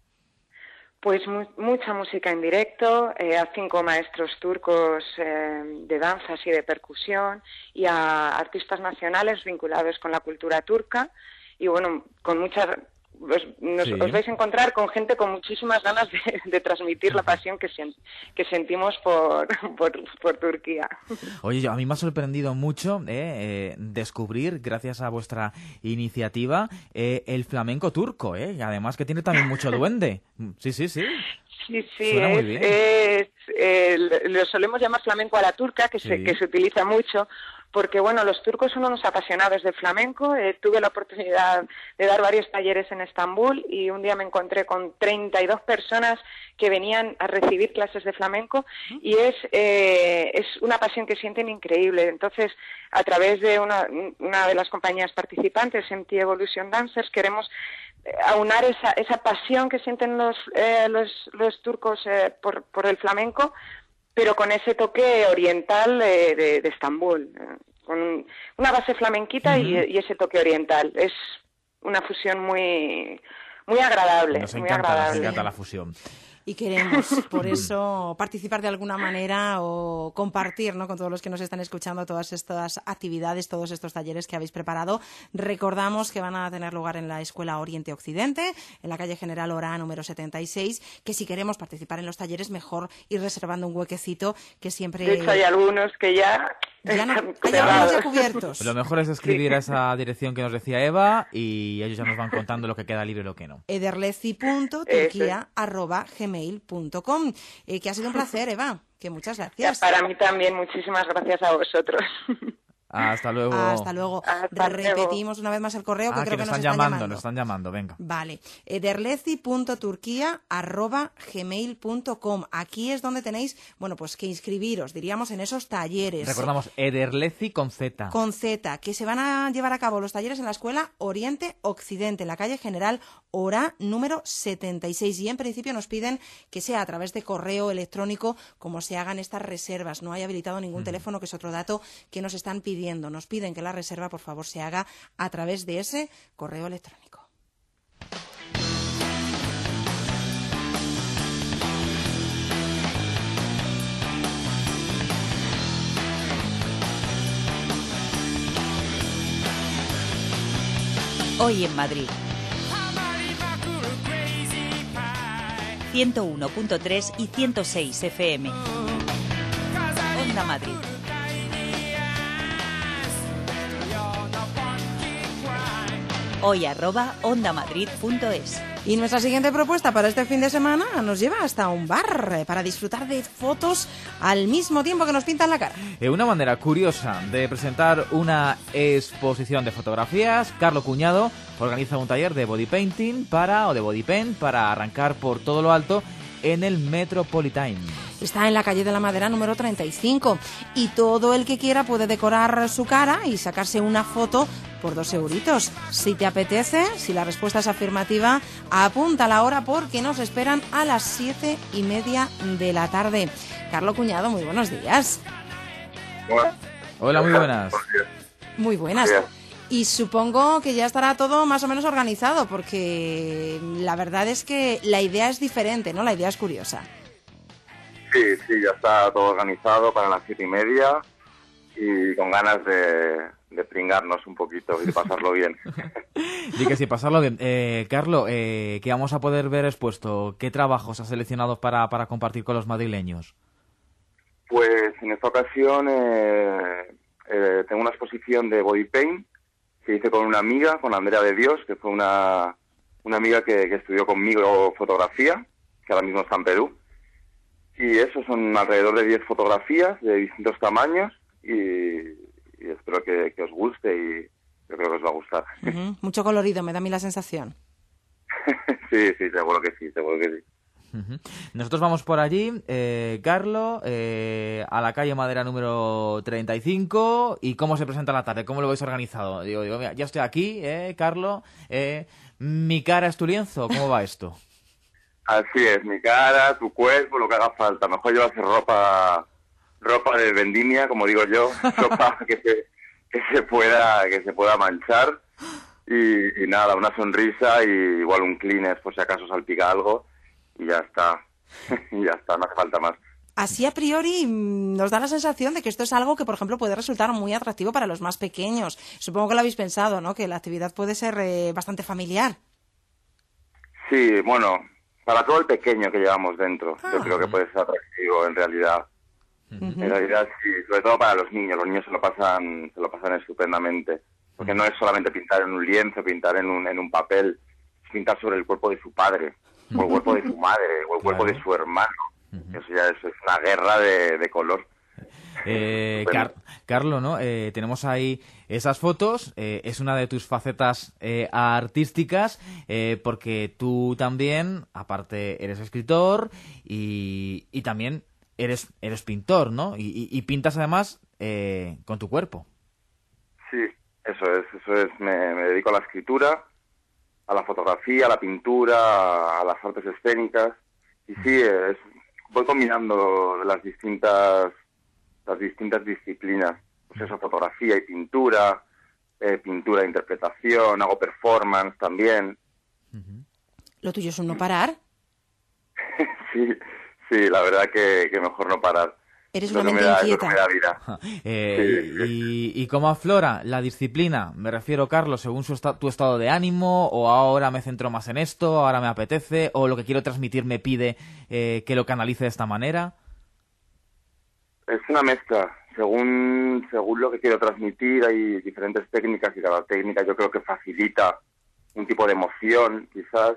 Pues mu- mucha música en directo, eh, a cinco maestros turcos eh, de danzas y de percusión y a artistas nacionales vinculados con la cultura turca y bueno, con muchas... Os, nos, sí. os vais a encontrar con gente con muchísimas ganas de, de transmitir la pasión que, sen, que sentimos por, por, por Turquía. Oye, a mí me ha sorprendido mucho eh, eh, descubrir, gracias a vuestra iniciativa, eh, el flamenco turco, eh, y además que tiene también mucho duende. Sí, sí, sí. Sí, sí, Suena es, muy bien. es, eh, lo solemos llamar flamenco a la turca, que, sí. se, que se utiliza mucho, porque bueno, los turcos son unos apasionados del flamenco. Eh, tuve la oportunidad de dar varios talleres en Estambul y un día me encontré con treinta y dos personas que venían a recibir clases de flamenco y es, eh, es una pasión que sienten increíble. Entonces, a través de una, una de las compañías participantes, M T Evolution Dancers, queremos aunar esa, esa pasión que sienten los, eh, los, los turcos eh, por, por el flamenco, pero con ese toque oriental eh, de, de Estambul, eh, con una base flamenquita uh-huh. y, y ese toque oriental. Es una fusión muy, muy agradable. Nos muy encanta, agradable. nos encanta la fusión. Y queremos, por eso, participar de alguna manera o compartir, ¿no?, con todos los que nos están escuchando todas estas actividades, todos estos talleres que habéis preparado. Recordamos que van a tener lugar en la Escuela Oriente-Occidente, en la calle General Orá, número setenta y seis, que si queremos participar en los talleres, mejor ir reservando un huequecito, que siempre... De hecho, hay algunos que ya... Ya no, hay algunos ya cubiertos. Lo mejor es escribir sí. a esa dirección que nos decía Eva y ellos ya nos van contando lo que queda libre y lo que no. ederlezi punto turquía arroba gmail punto com. Eh, que ha sido un placer, Eva. Que muchas gracias. Ya, para mí también, muchísimas gracias a vosotros. Hasta luego. Hasta luego. Hasta Repetimos luego. una vez más el correo que ah, creo que que nos, nos están, están llamando, llamando. Nos están llamando, venga. Vale. ederlezi punto turquía arroba gmail punto com. Aquí es donde tenéis, bueno, pues que inscribiros, diríamos, en esos talleres. Recordamos, Ederlezi con Z. Con Z, que se van a llevar a cabo los talleres en la Escuela Oriente-Occidente, en la calle General Orá, número setenta y seis. Y en principio nos piden que sea a través de correo electrónico como se hagan estas reservas. No hay habilitado ningún mm. teléfono, que es otro dato que nos están pidiendo. Nos piden que la reserva, por favor, se haga a través de ese correo electrónico. Hoy en Madrid. ciento uno punto tres y ciento seis F M. Onda Madrid. Hoy arroba ondamadrid.es. Y nuestra siguiente propuesta para este fin de semana nos lleva hasta un bar para disfrutar de fotos al mismo tiempo que nos pintan la cara. Eh, una manera curiosa de presentar una exposición de fotografías, Carlo Cuñado organiza un taller de body painting para, o de body paint para arrancar por todo lo alto en el Metropolitan. Está en la calle de la Madera número treinta y cinco y todo el que quiera puede decorar su cara y sacarse una foto por dos euritos. Si te apetece, si la respuesta es afirmativa, apunta la hora porque nos esperan a las siete y media de la tarde. Carlos Cuñado, muy buenos días. Hola, Hola, muy buenas. Muy buenas. Y supongo que ya estará todo más o menos organizado porque la verdad es que la idea es diferente, ¿no? La idea es curiosa. Sí, sí, ya está todo organizado para las siete y media y con ganas de, de pringarnos un poquito y de pasarlo bien. Y que sí, pasarlo bien. Eh, Carlos, eh, ¿qué vamos a poder ver expuesto? ¿Qué trabajos has seleccionado para, para compartir con los madrileños? Pues en esta ocasión eh, eh, tengo una exposición de body paint que hice con una amiga, con Andrea de Dios, que fue una, una amiga que, que estudió conmigo fotografía, que ahora mismo está en Perú. Y eso, son alrededor de diez fotografías de distintos tamaños y, y espero que, que os guste y yo creo que os va a gustar. Uh-huh. Mucho colorido, me da a mí la sensación. Sí, sí, seguro que sí, seguro que sí. Uh-huh. Nosotros vamos por allí, eh, Carlos, eh, a la calle Madera número treinta y cinco. ¿Y cómo se presenta la tarde? ¿Cómo lo habéis organizado? Digo, digo, mira, ya estoy aquí, eh, Carlos. Eh, ¿Mi cara es tu lienzo? ¿Cómo va esto? Así es, mi cara, tu cuerpo, lo que haga falta. Mejor llevarse ropa ropa de vendimia, como digo yo, ropa que se, que se pueda que se pueda manchar y, y nada, una sonrisa y igual un Kleenex por si acaso salpica algo y ya está, y ya está, no hace falta más. Así a priori nos da la sensación de que esto es algo que, por ejemplo, puede resultar muy atractivo para los más pequeños. Supongo que lo habéis pensado, ¿no? Que la actividad puede ser eh, bastante familiar. Sí, bueno, para todo el pequeño que llevamos dentro, ah. yo creo que puede ser atractivo en realidad. Uh-huh. En realidad sí, sobre todo para los niños. Los niños se lo pasan, se lo pasan estupendamente, porque no es solamente pintar en un lienzo, pintar en un en un papel, es pintar sobre el cuerpo de su padre, o el cuerpo de su madre, o el cuerpo claro. de su hermano. Uh-huh. Eso ya es, es una guerra de, de color. Eh, Car- Carlos, ¿no? Eh, tenemos ahí esas fotos, eh, es una de tus facetas eh, artísticas, eh, porque tú también, aparte, eres escritor y, y también eres eres pintor, ¿no? Y, y, y pintas además eh, con tu cuerpo. Sí, eso es, eso es. Me, me dedico a la escritura, a la fotografía, a la pintura, a las artes escénicas y sí, es, voy combinando las distintas las distintas disciplinas, pues eso, fotografía y pintura, eh, pintura e interpretación, hago performance también. Uh-huh. ¿Lo tuyo es un no parar? sí, sí, la verdad que, que mejor no parar. Eres lo una mente da, inquieta. Me da vida. eh, sí, sí. Y, ¿Y cómo aflora la disciplina? Me refiero, Carlos, según su esta- tu estado de ánimo, o ahora me centro más en esto, ahora me apetece, o lo que quiero transmitir me pide eh, que lo canalice de esta manera. Es una mezcla, según según lo que quiero transmitir hay diferentes técnicas y cada técnica yo creo que facilita un tipo de emoción quizás,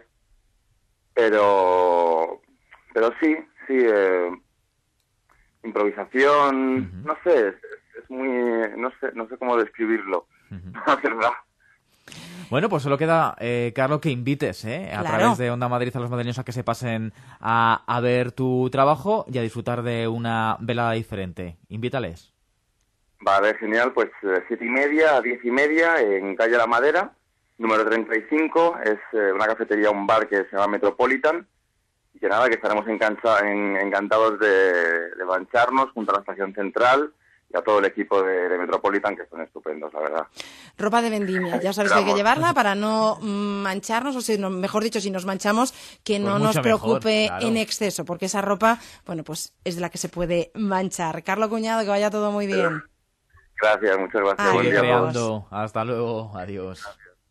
pero pero sí, sí, eh, improvisación, uh-huh. no sé, es, es muy, no sé, no sé cómo describirlo, uh-huh. la verdad. Bueno, pues solo queda, eh, Carlos, que invites eh, a claro. través de Onda Madrid a los madrileños a que se pasen a, a ver tu trabajo y a disfrutar de una velada diferente. Invítales. Vale, genial. Pues eh, siete y media a diez y media en calle La Madera, número treinta y cinco. Es eh, una cafetería, un bar que se llama Metropolitan. Y que nada, que estaremos encancha- en, encantados de, de mancharnos junto a la estación central y a todo el equipo de, de Metropolitan, que son estupendos, la verdad. Ropa de vendimia, ya sabes que hay que llevarla para no mancharnos, o si no, mejor dicho, si nos manchamos, que no pues nos preocupe mejor, claro. en exceso, porque esa ropa, bueno, pues es de la que se puede manchar. Carlos Cuñado, que vaya todo muy bien. Gracias, muchas gracias. Ay, Buen día a todos. Creando. Hasta luego, adiós.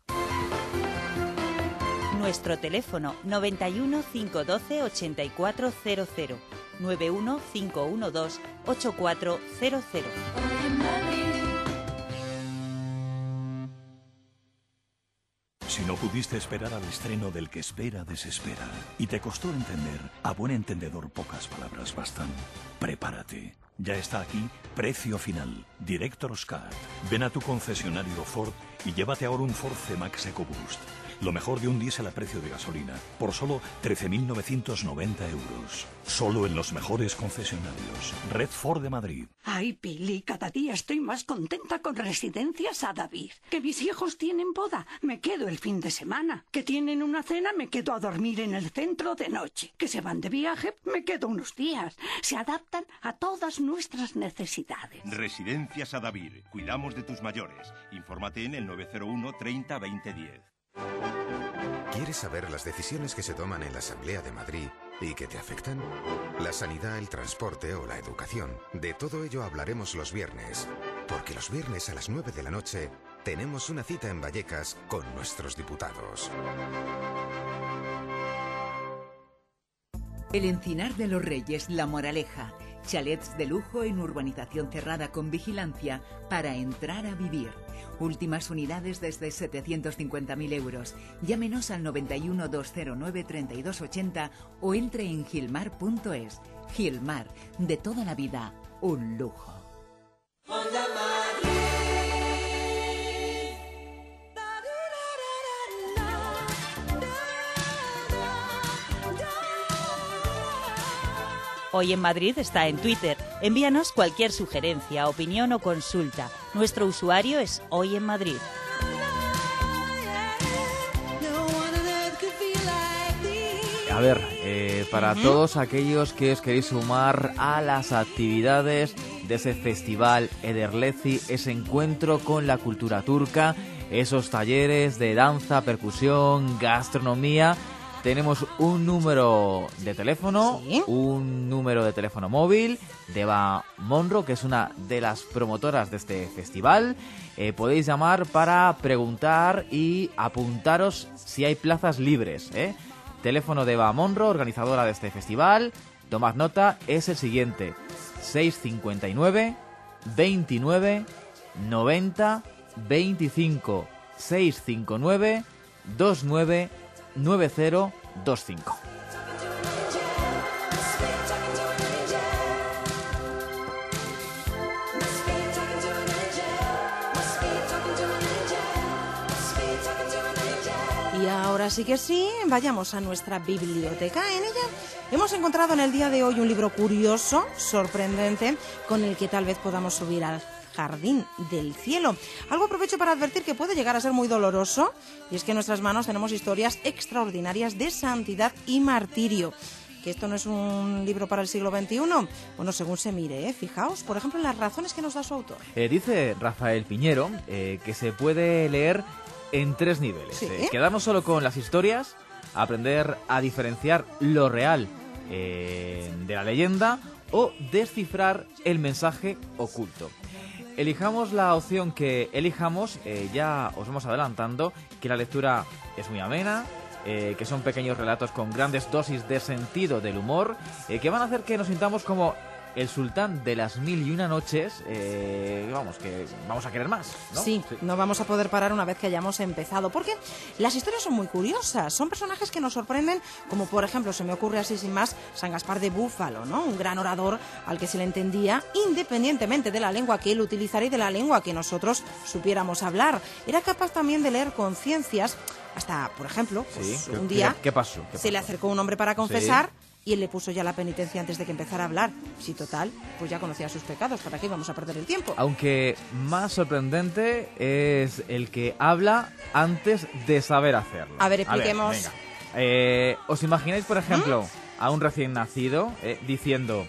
Nuestro teléfono noventa y uno, cinco doce, ochenta y cuatro cero cero, nueve uno cinco uno dos, ocho cuatro cero cero. Si no pudiste esperar al estreno del que espera, desespera, y te costó entender, a buen entendedor pocas palabras bastan, prepárate. Ya está aquí Precio Final, Director's Cut. Ven a tu concesionario Ford y llévate ahora un Ford C-Max EcoBoost. Lo mejor de un diésel a precio de gasolina, por solo trece mil novecientos noventa euros. Solo en los mejores concesionarios. Red Ford de Madrid. Ay, Pili, cada día estoy más contenta con Residencias Adavid. Que mis hijos tienen boda, me quedo el fin de semana. Que tienen una cena, me quedo a dormir en el centro de noche. Que se van de viaje, me quedo unos días. Se adaptan a todas nuestras necesidades. Residencias Adavid. Cuidamos de tus mayores. Infórmate en el nueve cero uno treinta veinte diez. ¿Quieres saber las decisiones que se toman en la Asamblea de Madrid y que te afectan? La sanidad, el transporte o la educación. De todo ello hablaremos los viernes. Porque los viernes a las nueve de la noche tenemos una cita en Vallecas con nuestros diputados. El Encinar de los Reyes, La Moraleja. Chalets de lujo en urbanización cerrada con vigilancia para entrar a vivir. Últimas unidades desde setecientos cincuenta mil euros. Llámenos al noventa y uno, doscientos nueve, treinta y dos ochenta o entre en gilmar punto es. Gilmar, de toda la vida, un lujo. Hoy en Madrid está en Twitter. Envíanos cualquier sugerencia, opinión o consulta. Nuestro usuario es Hoy en Madrid. A ver, eh, para uh-huh. todos aquellos que os queréis sumar a las actividades de ese festival Ederlezi, ese encuentro con la cultura turca, esos talleres de danza, percusión, gastronomía... Tenemos un número de teléfono, ¿sí? un número de teléfono móvil de Eva Monro, que es una de las promotoras de este festival. Eh, podéis llamar para preguntar y apuntaros si hay plazas libres. ¿eh? Teléfono de Eva Monro, organizadora de este festival. Tomad nota, es el siguiente: seis cincuenta y nueve, veintinueve, noventa, veinticinco, seis cinco nueve, veintinueve, nueve cero dos cinco. Y ahora sí que sí, vayamos a nuestra biblioteca. En ella hemos encontrado en el día de hoy un libro curioso, sorprendente, con el que tal vez podamos subir al Jardín del Cielo. Algo aprovecho para advertir que puede llegar a ser muy doloroso, y es que en nuestras manos tenemos historias extraordinarias de santidad y martirio. Que esto no es un libro para el siglo veintiuno, bueno, según se mire, ¿eh? Fijaos, por ejemplo, en las razones que nos da su autor. Eh, dice Rafael Piñero eh, que se puede leer en tres niveles. ¿Sí? Eh, quedarnos solo con las historias, aprender a diferenciar lo real eh, de la leyenda o descifrar el mensaje oculto. Elijamos la opción que elijamos, eh, ya os vamos adelantando que la lectura es muy amena, eh, que son pequeños relatos con grandes dosis de sentido del humor, eh, que van a hacer que nos sintamos como el sultán de las mil y una noches, eh, vamos, que vamos a querer más, ¿no? Sí, sí, no vamos a poder parar una vez que hayamos empezado, porque las historias son muy curiosas, son personajes que nos sorprenden, como por ejemplo, se me ocurre así sin más, San Gaspar de Búfalo, ¿no? Un gran orador al que se le entendía independientemente de la lengua que él utilizara y de la lengua que nosotros supiéramos hablar. Era capaz también de leer conciencias, hasta, por ejemplo, pues, sí. un día ¿Qué, qué pasó? ¿Qué se pasó? le acercó un hombre para confesar. Sí. Y él le puso ya la penitencia antes de que empezara a hablar. Sí, total, pues ya conocía sus pecados. ¿Para qué íbamos a perder el tiempo? Aunque más sorprendente es el que habla antes de saber hacerlo. A ver, expliquemos. A ver, venga. Eh, ¿Os imagináis, por ejemplo, ¿Mm? a un recién nacido eh, diciendo: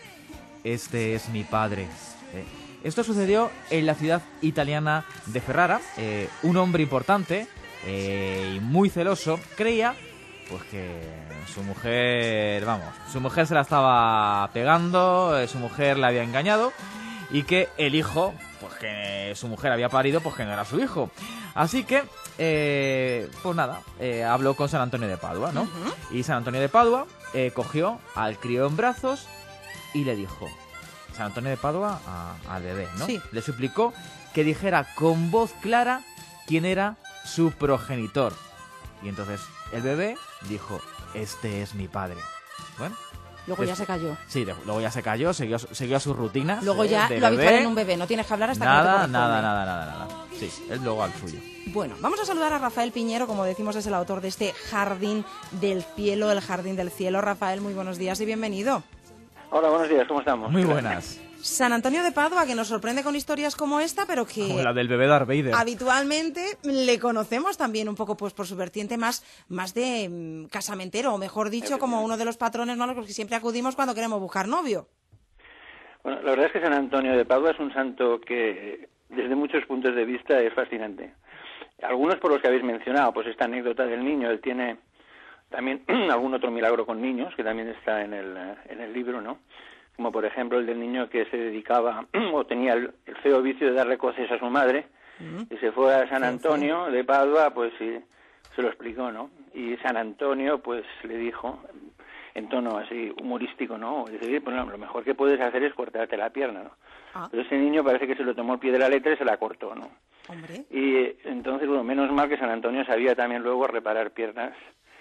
este es mi padre? Eh, esto sucedió en la ciudad italiana de Ferrara. Eh, un hombre importante eh, y muy celoso creía pues que su mujer, vamos, su mujer se la estaba pegando, eh, su mujer la había engañado y que el hijo, pues que su mujer había parido, pues que no era su hijo. Así que, eh, pues nada, eh, habló con San Antonio de Padua, ¿no? Uh-huh. Y San Antonio de Padua eh, cogió al crío en brazos y le dijo, San Antonio de Padua a, al bebé, ¿no? Sí. Le suplicó que dijera con voz clara quién era su progenitor. Y entonces el bebé dijo, este es mi padre. Bueno, Luego ya se cayó. Sí, de, luego ya se cayó, siguió, siguió sus rutinas. Luego eh, ya de lo bebé. habitual en un bebé, no tienes que hablar hasta nada, que no te nada, corresponde. nada, nada, nada, nada. Sí, él luego al suyo. Bueno, vamos a saludar a Rafael Piñero, como decimos es el autor de este Jardín del Cielo, el Jardín del Cielo. Rafael, muy buenos días y bienvenido. Hola, buenos días, ¿cómo estamos? Muy buenas. San Antonio de Padua, que nos sorprende con historias como esta, pero que Como la del bebé Darth Vader. habitualmente le conocemos también un poco pues por su vertiente más, más de mm, casamentero, o mejor dicho, como uno de los patrones, ¿no?, a los que siempre acudimos cuando queremos buscar novio. Bueno, la verdad es que San Antonio de Padua es un santo que desde muchos puntos de vista es fascinante. Algunos por los que habéis mencionado, pues esta anécdota del niño, él tiene también algún otro milagro con niños, que también está en el, en el libro, ¿no? Como por ejemplo el del niño que se dedicaba o tenía el, el feo vicio de darle coces a su madre, y se fue a San Antonio de Padua, pues sí, se lo explicó, ¿no? Y San Antonio pues le dijo, en tono así humorístico, ¿no? Dice, pues no, lo mejor que puedes hacer es cortarte la pierna, ¿no? Ah. Pero ese niño parece que se lo tomó al pie de la letra y se la cortó, ¿no? Hombre. Y eh, entonces, bueno, menos mal que San Antonio sabía también luego reparar piernas,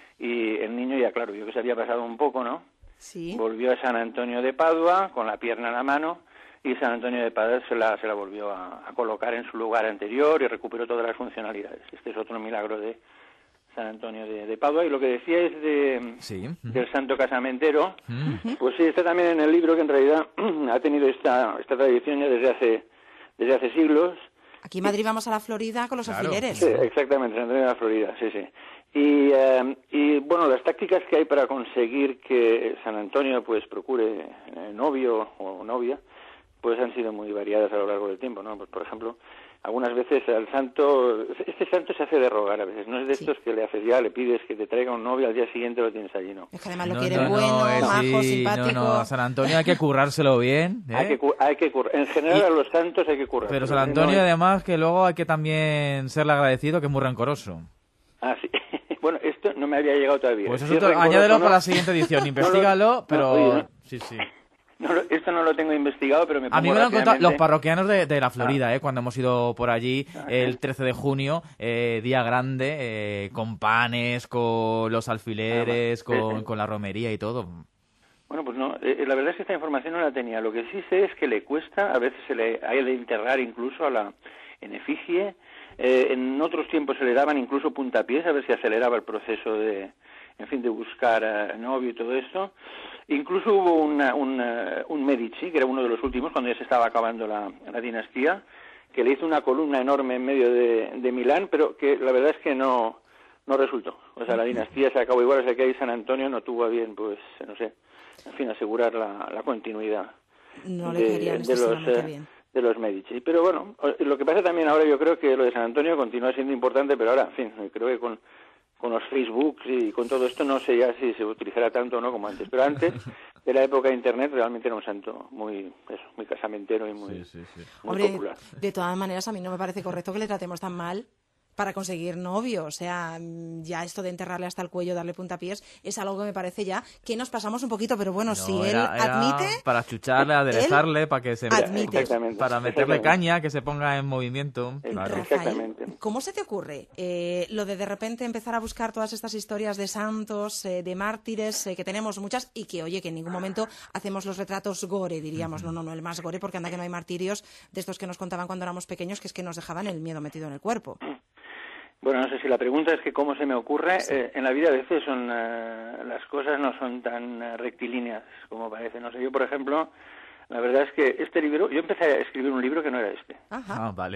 y el niño ya, claro, vio que se había pasado un poco, ¿no? Sí. Volvió a San Antonio de Padua con la pierna en la mano, y San Antonio de Padua se la, se la volvió a, a colocar en su lugar anterior y recuperó todas las funcionalidades. Este es otro milagro de San Antonio de, de Padua. Y lo que decíais de, sí. del santo casamentero, Mm. pues sí, está también en el libro, que en realidad ha tenido esta, esta tradición ya desde hace, desde hace siglos. Aquí en Madrid vamos a la Florida con los Claro. alfileres. Sí, exactamente, San Antonio de la Florida, sí, sí. Y, eh, y bueno, las tácticas que hay para conseguir que San Antonio pues procure eh, novio o novia, pues han sido muy variadas a lo largo del tiempo, ¿no? Pues por ejemplo, algunas veces al santo, este santo se hace de rogar a veces, no es de estos que le haces ya, le pides que te traiga un novio, al día siguiente lo tienes allí, ¿no? Es que además lo No, quiere no, bueno, no, eh, majo, sí, simpático. No, no, a San Antonio hay que currárselo bien. ¿eh? Hay que, cu- hay que currar, en general a los santos hay que currar. Pero San Antonio, además, que luego hay que también serle agradecido, que es muy rencoroso. Ah, sí. Bueno, esto no me había llegado todavía. Pues Si eso es te- rencoroso, añádelo ¿no? para la siguiente edición, investígalo, no, pero... oye, no. Sí, sí. No, lo- esto no lo tengo investigado, pero me pongo A mí me lo han contado los rápidamente- parroquianos de, de la Florida, eh, cuando hemos ido por allí Ah, el trece de junio, eh, día grande, eh, con panes, con los alfileres, Ah, con, sí, sí. con la romería y todo. Bueno, pues no, eh, la verdad es que esta información no la tenía. Lo que sí sé es que le cuesta, a veces se le hay de enterrar incluso a la en efigie. Eh, en otros tiempos se le daban incluso puntapiés a ver si aceleraba el proceso de, en fin, de buscar eh, novio y todo esto. Incluso hubo una, un, eh, un Medici, que era uno de los últimos, cuando ya se estaba acabando la, la dinastía, que le hizo una columna enorme en medio de, de Milán, pero que la verdad es que no, no resultó. O sea, la dinastía se acabó igual, o sea que ahí San Antonio no tuvo a bien, pues, no sé, en fin, asegurar la, la continuidad No le de, querían de los excesivamente eh, bien. de los Medici. Pero bueno, o- lo que pasa también ahora, yo creo que lo de San Antonio continúa siendo importante, pero ahora, en fin, creo que con, con los Facebooks y con todo esto no sé ya si se utilizará tanto o no como antes. Pero antes, de la época de Internet, realmente era un santo muy, eso, muy casamentero y muy, muy Hombre, popular. de todas maneras, a mí no me parece correcto que le tratemos tan mal para conseguir novio. O sea, mm, ya esto de enterrarle hasta el cuello, darle puntapiés, es algo que me parece ya que nos pasamos un poquito, pero bueno, si No, él era- era admite... para chucharle, aderezarle, para que se admite. Exactamente, para meterle exactamente. caña, que se ponga en movimiento. Claro. Rafael, ¿cómo se te ocurre eh, lo de de repente empezar a buscar todas estas historias de santos, eh, de mártires, eh, que tenemos muchas y que, oye, que en ningún momento hacemos los retratos gore, diríamos, no, no, no, el más gore, porque anda que no hay martirios de estos que nos contaban cuando éramos pequeños, que es que nos dejaban el miedo metido en el cuerpo? Bueno, no sé si la pregunta es que cómo se me ocurre. Eh, en la vida a veces son eh, las cosas no son tan eh, rectilíneas como parece. No sé, yo por ejemplo, la verdad es que este libro, yo empecé a escribir un libro que no era este. Ah, vale.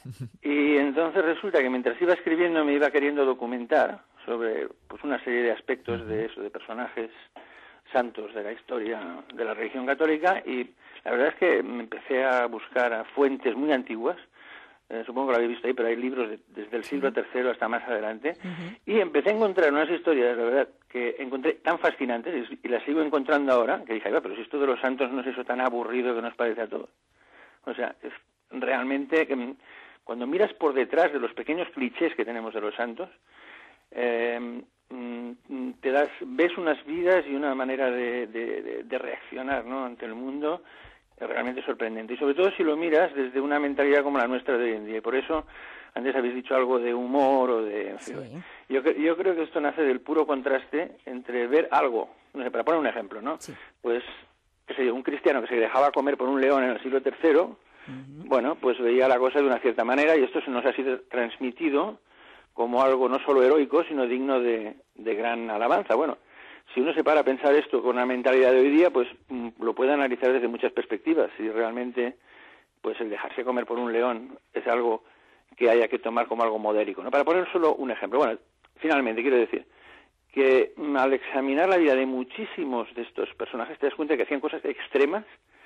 Y entonces resulta que mientras iba escribiendo me iba queriendo documentar sobre pues una serie de aspectos de eso, de personajes santos de la historia de la religión católica, y la verdad es que me empecé a buscar a fuentes muy antiguas. Eh, supongo que lo habéis visto ahí, pero hay libros de- desde el siglo tercero hasta más adelante, y empecé a encontrar unas historias, la verdad, que encontré tan fascinantes, y, y las sigo encontrando ahora, que dije, "Ay, va, pero si esto de los santos no es eso tan aburrido que nos parece a todos". O sea, es realmente que mm, cuando miras por detrás de los pequeños clichés que tenemos de los santos, eh, mm, te das, ves unas vidas y una manera de, de- de- de reaccionar, ¿no?, ante el mundo realmente sorprendente. Y sobre todo si lo miras desde una mentalidad como la nuestra de hoy en día. Y por eso, antes habéis dicho algo de humor o de... en fin, yo, cre- yo creo que esto nace del puro contraste entre ver algo no sé, para poner un ejemplo, ¿no? Sí. Pues, qué sé yo, un cristiano que se dejaba comer por un león en el siglo tercero, uh-huh. bueno, pues veía la cosa de una cierta manera y esto se nos ha sido transmitido como algo no solo heroico, sino digno de, de gran alabanza. Bueno, si uno se para a pensar esto con una mentalidad de hoy día, pues mm, lo puede analizar desde muchas perspectivas. Si realmente, pues el dejarse comer por un león es algo que haya que tomar como algo modérico, ¿no? Para poner solo un ejemplo. Bueno, finalmente quiero decir que mm, al examinar la vida de muchísimos de estos personajes te das cuenta que hacían cosas extremas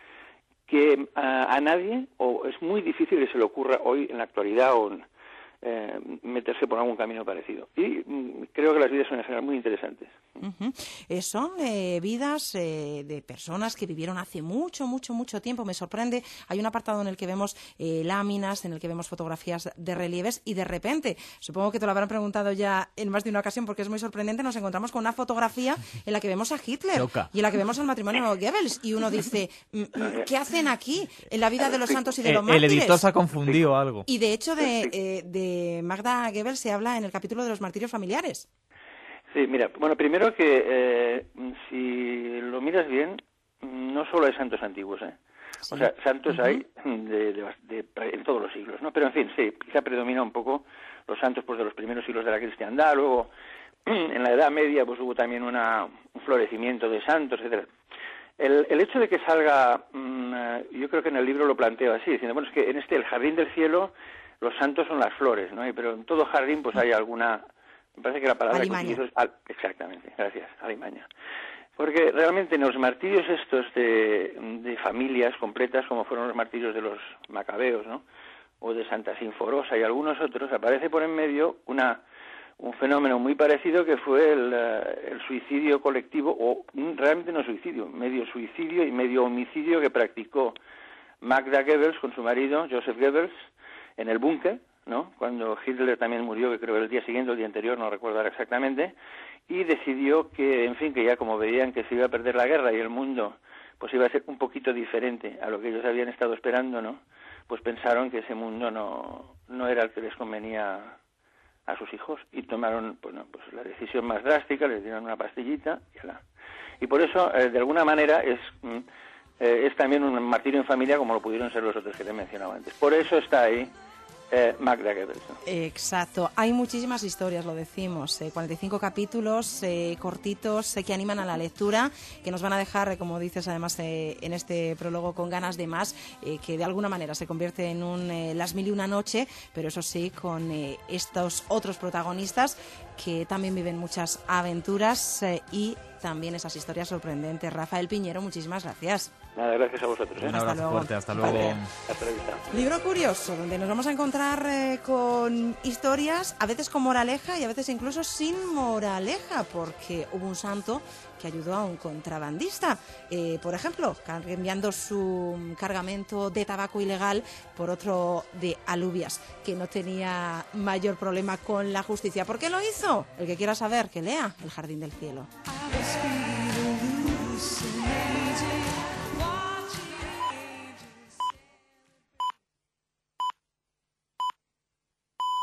que a, a nadie, o es muy difícil que se le ocurra hoy en la actualidad o en, Eh, meterse por algún camino parecido. Y mm, creo que las vidas son en general muy interesantes. Uh-huh. Eh, son eh, vidas eh, de personas que vivieron hace mucho, mucho, mucho tiempo. Me sorprende. Hay un apartado en el que vemos eh, láminas, en el que vemos fotografías de relieves y de repente, supongo que te lo habrán preguntado ya en más de una ocasión porque es muy sorprendente, nos encontramos con una fotografía en la que vemos a Hitler Choca. y en la que vemos al matrimonio Goebbels y uno dice, ¿qué hacen aquí en la vida de los santos y de los el, mártires? El editor se ha confundido algo. Y de hecho de, eh, de Magda Goebbels se habla en el capítulo de los martirios familiares. Sí, mira, bueno, primero que eh, si lo miras bien, no solo hay santos antiguos, ¿eh? Sí. O sea, santos uh-huh. hay de, de, de, en todos los siglos, ¿no? Pero en fin, sí, quizá predomina un poco los santos pues de los primeros siglos de la cristiandad, luego en la Edad Media pues hubo también una, un florecimiento de santos, etcétera. El, el hecho de que salga, mmm, yo creo que en el libro lo planteo así, diciendo, bueno, es que en este, el jardín del cielo, los santos son las flores, ¿no? Pero en todo jardín pues hay alguna, me parece que la palabra alimaña. Que utilizo es, al, exactamente, gracias, alimaña. Porque realmente en los martirios estos de, de familias completas, como fueron los martirios de los macabeos, ¿no? O de Santa Sinforosa y algunos otros, aparece por en medio una un fenómeno muy parecido que fue el, el suicidio colectivo, o realmente no suicidio, medio suicidio y medio homicidio que practicó Magda Goebbels con su marido, Joseph Goebbels, en el búnker, ¿no? Cuando Hitler también murió, que creo el día siguiente o el día anterior, no recuerdo ahora exactamente, y decidió que, en fin, que ya como veían que se iba a perder la guerra y el mundo pues iba a ser un poquito diferente a lo que ellos habían estado esperando, ¿no? Pues pensaron que ese mundo no, no era el que les convenía a sus hijos y tomaron bueno, pues la decisión más drástica, les dieron una pastillita y ala. Y por eso, eh, de alguna manera, es, mm, eh, es también un martirio en familia como lo pudieron ser los otros que te he mencionado antes. Por eso está ahí eh, Magda Goebbels. Exacto. Hay muchísimas historias, lo decimos, eh, cuarenta y cinco capítulos eh, cortitos eh, que animan a la lectura, que nos van a dejar, eh, como dices además eh, en este prólogo, con ganas de más, eh, que de alguna manera se convierte en un eh, Las Mil y Una Noche, pero eso sí, con eh, estos otros protagonistas que también viven muchas aventuras eh, y también esas historias sorprendentes. Rafael Piñero, muchísimas gracias. Nada, gracias a vosotros. ¿eh? Un abrazo hasta fuerte, hasta luego. Vale. Hasta la vista. Libro curioso, donde nos vamos a encontrar eh, con historias, a veces con moraleja y a veces incluso sin moraleja, porque hubo un santo que ayudó a un contrabandista, eh, por ejemplo, cambiando su cargamento de tabaco ilegal por otro de alubias, que no tenía mayor problema con la justicia. ¿Por qué lo hizo? El que quiera saber, que lea El Jardín del Cielo.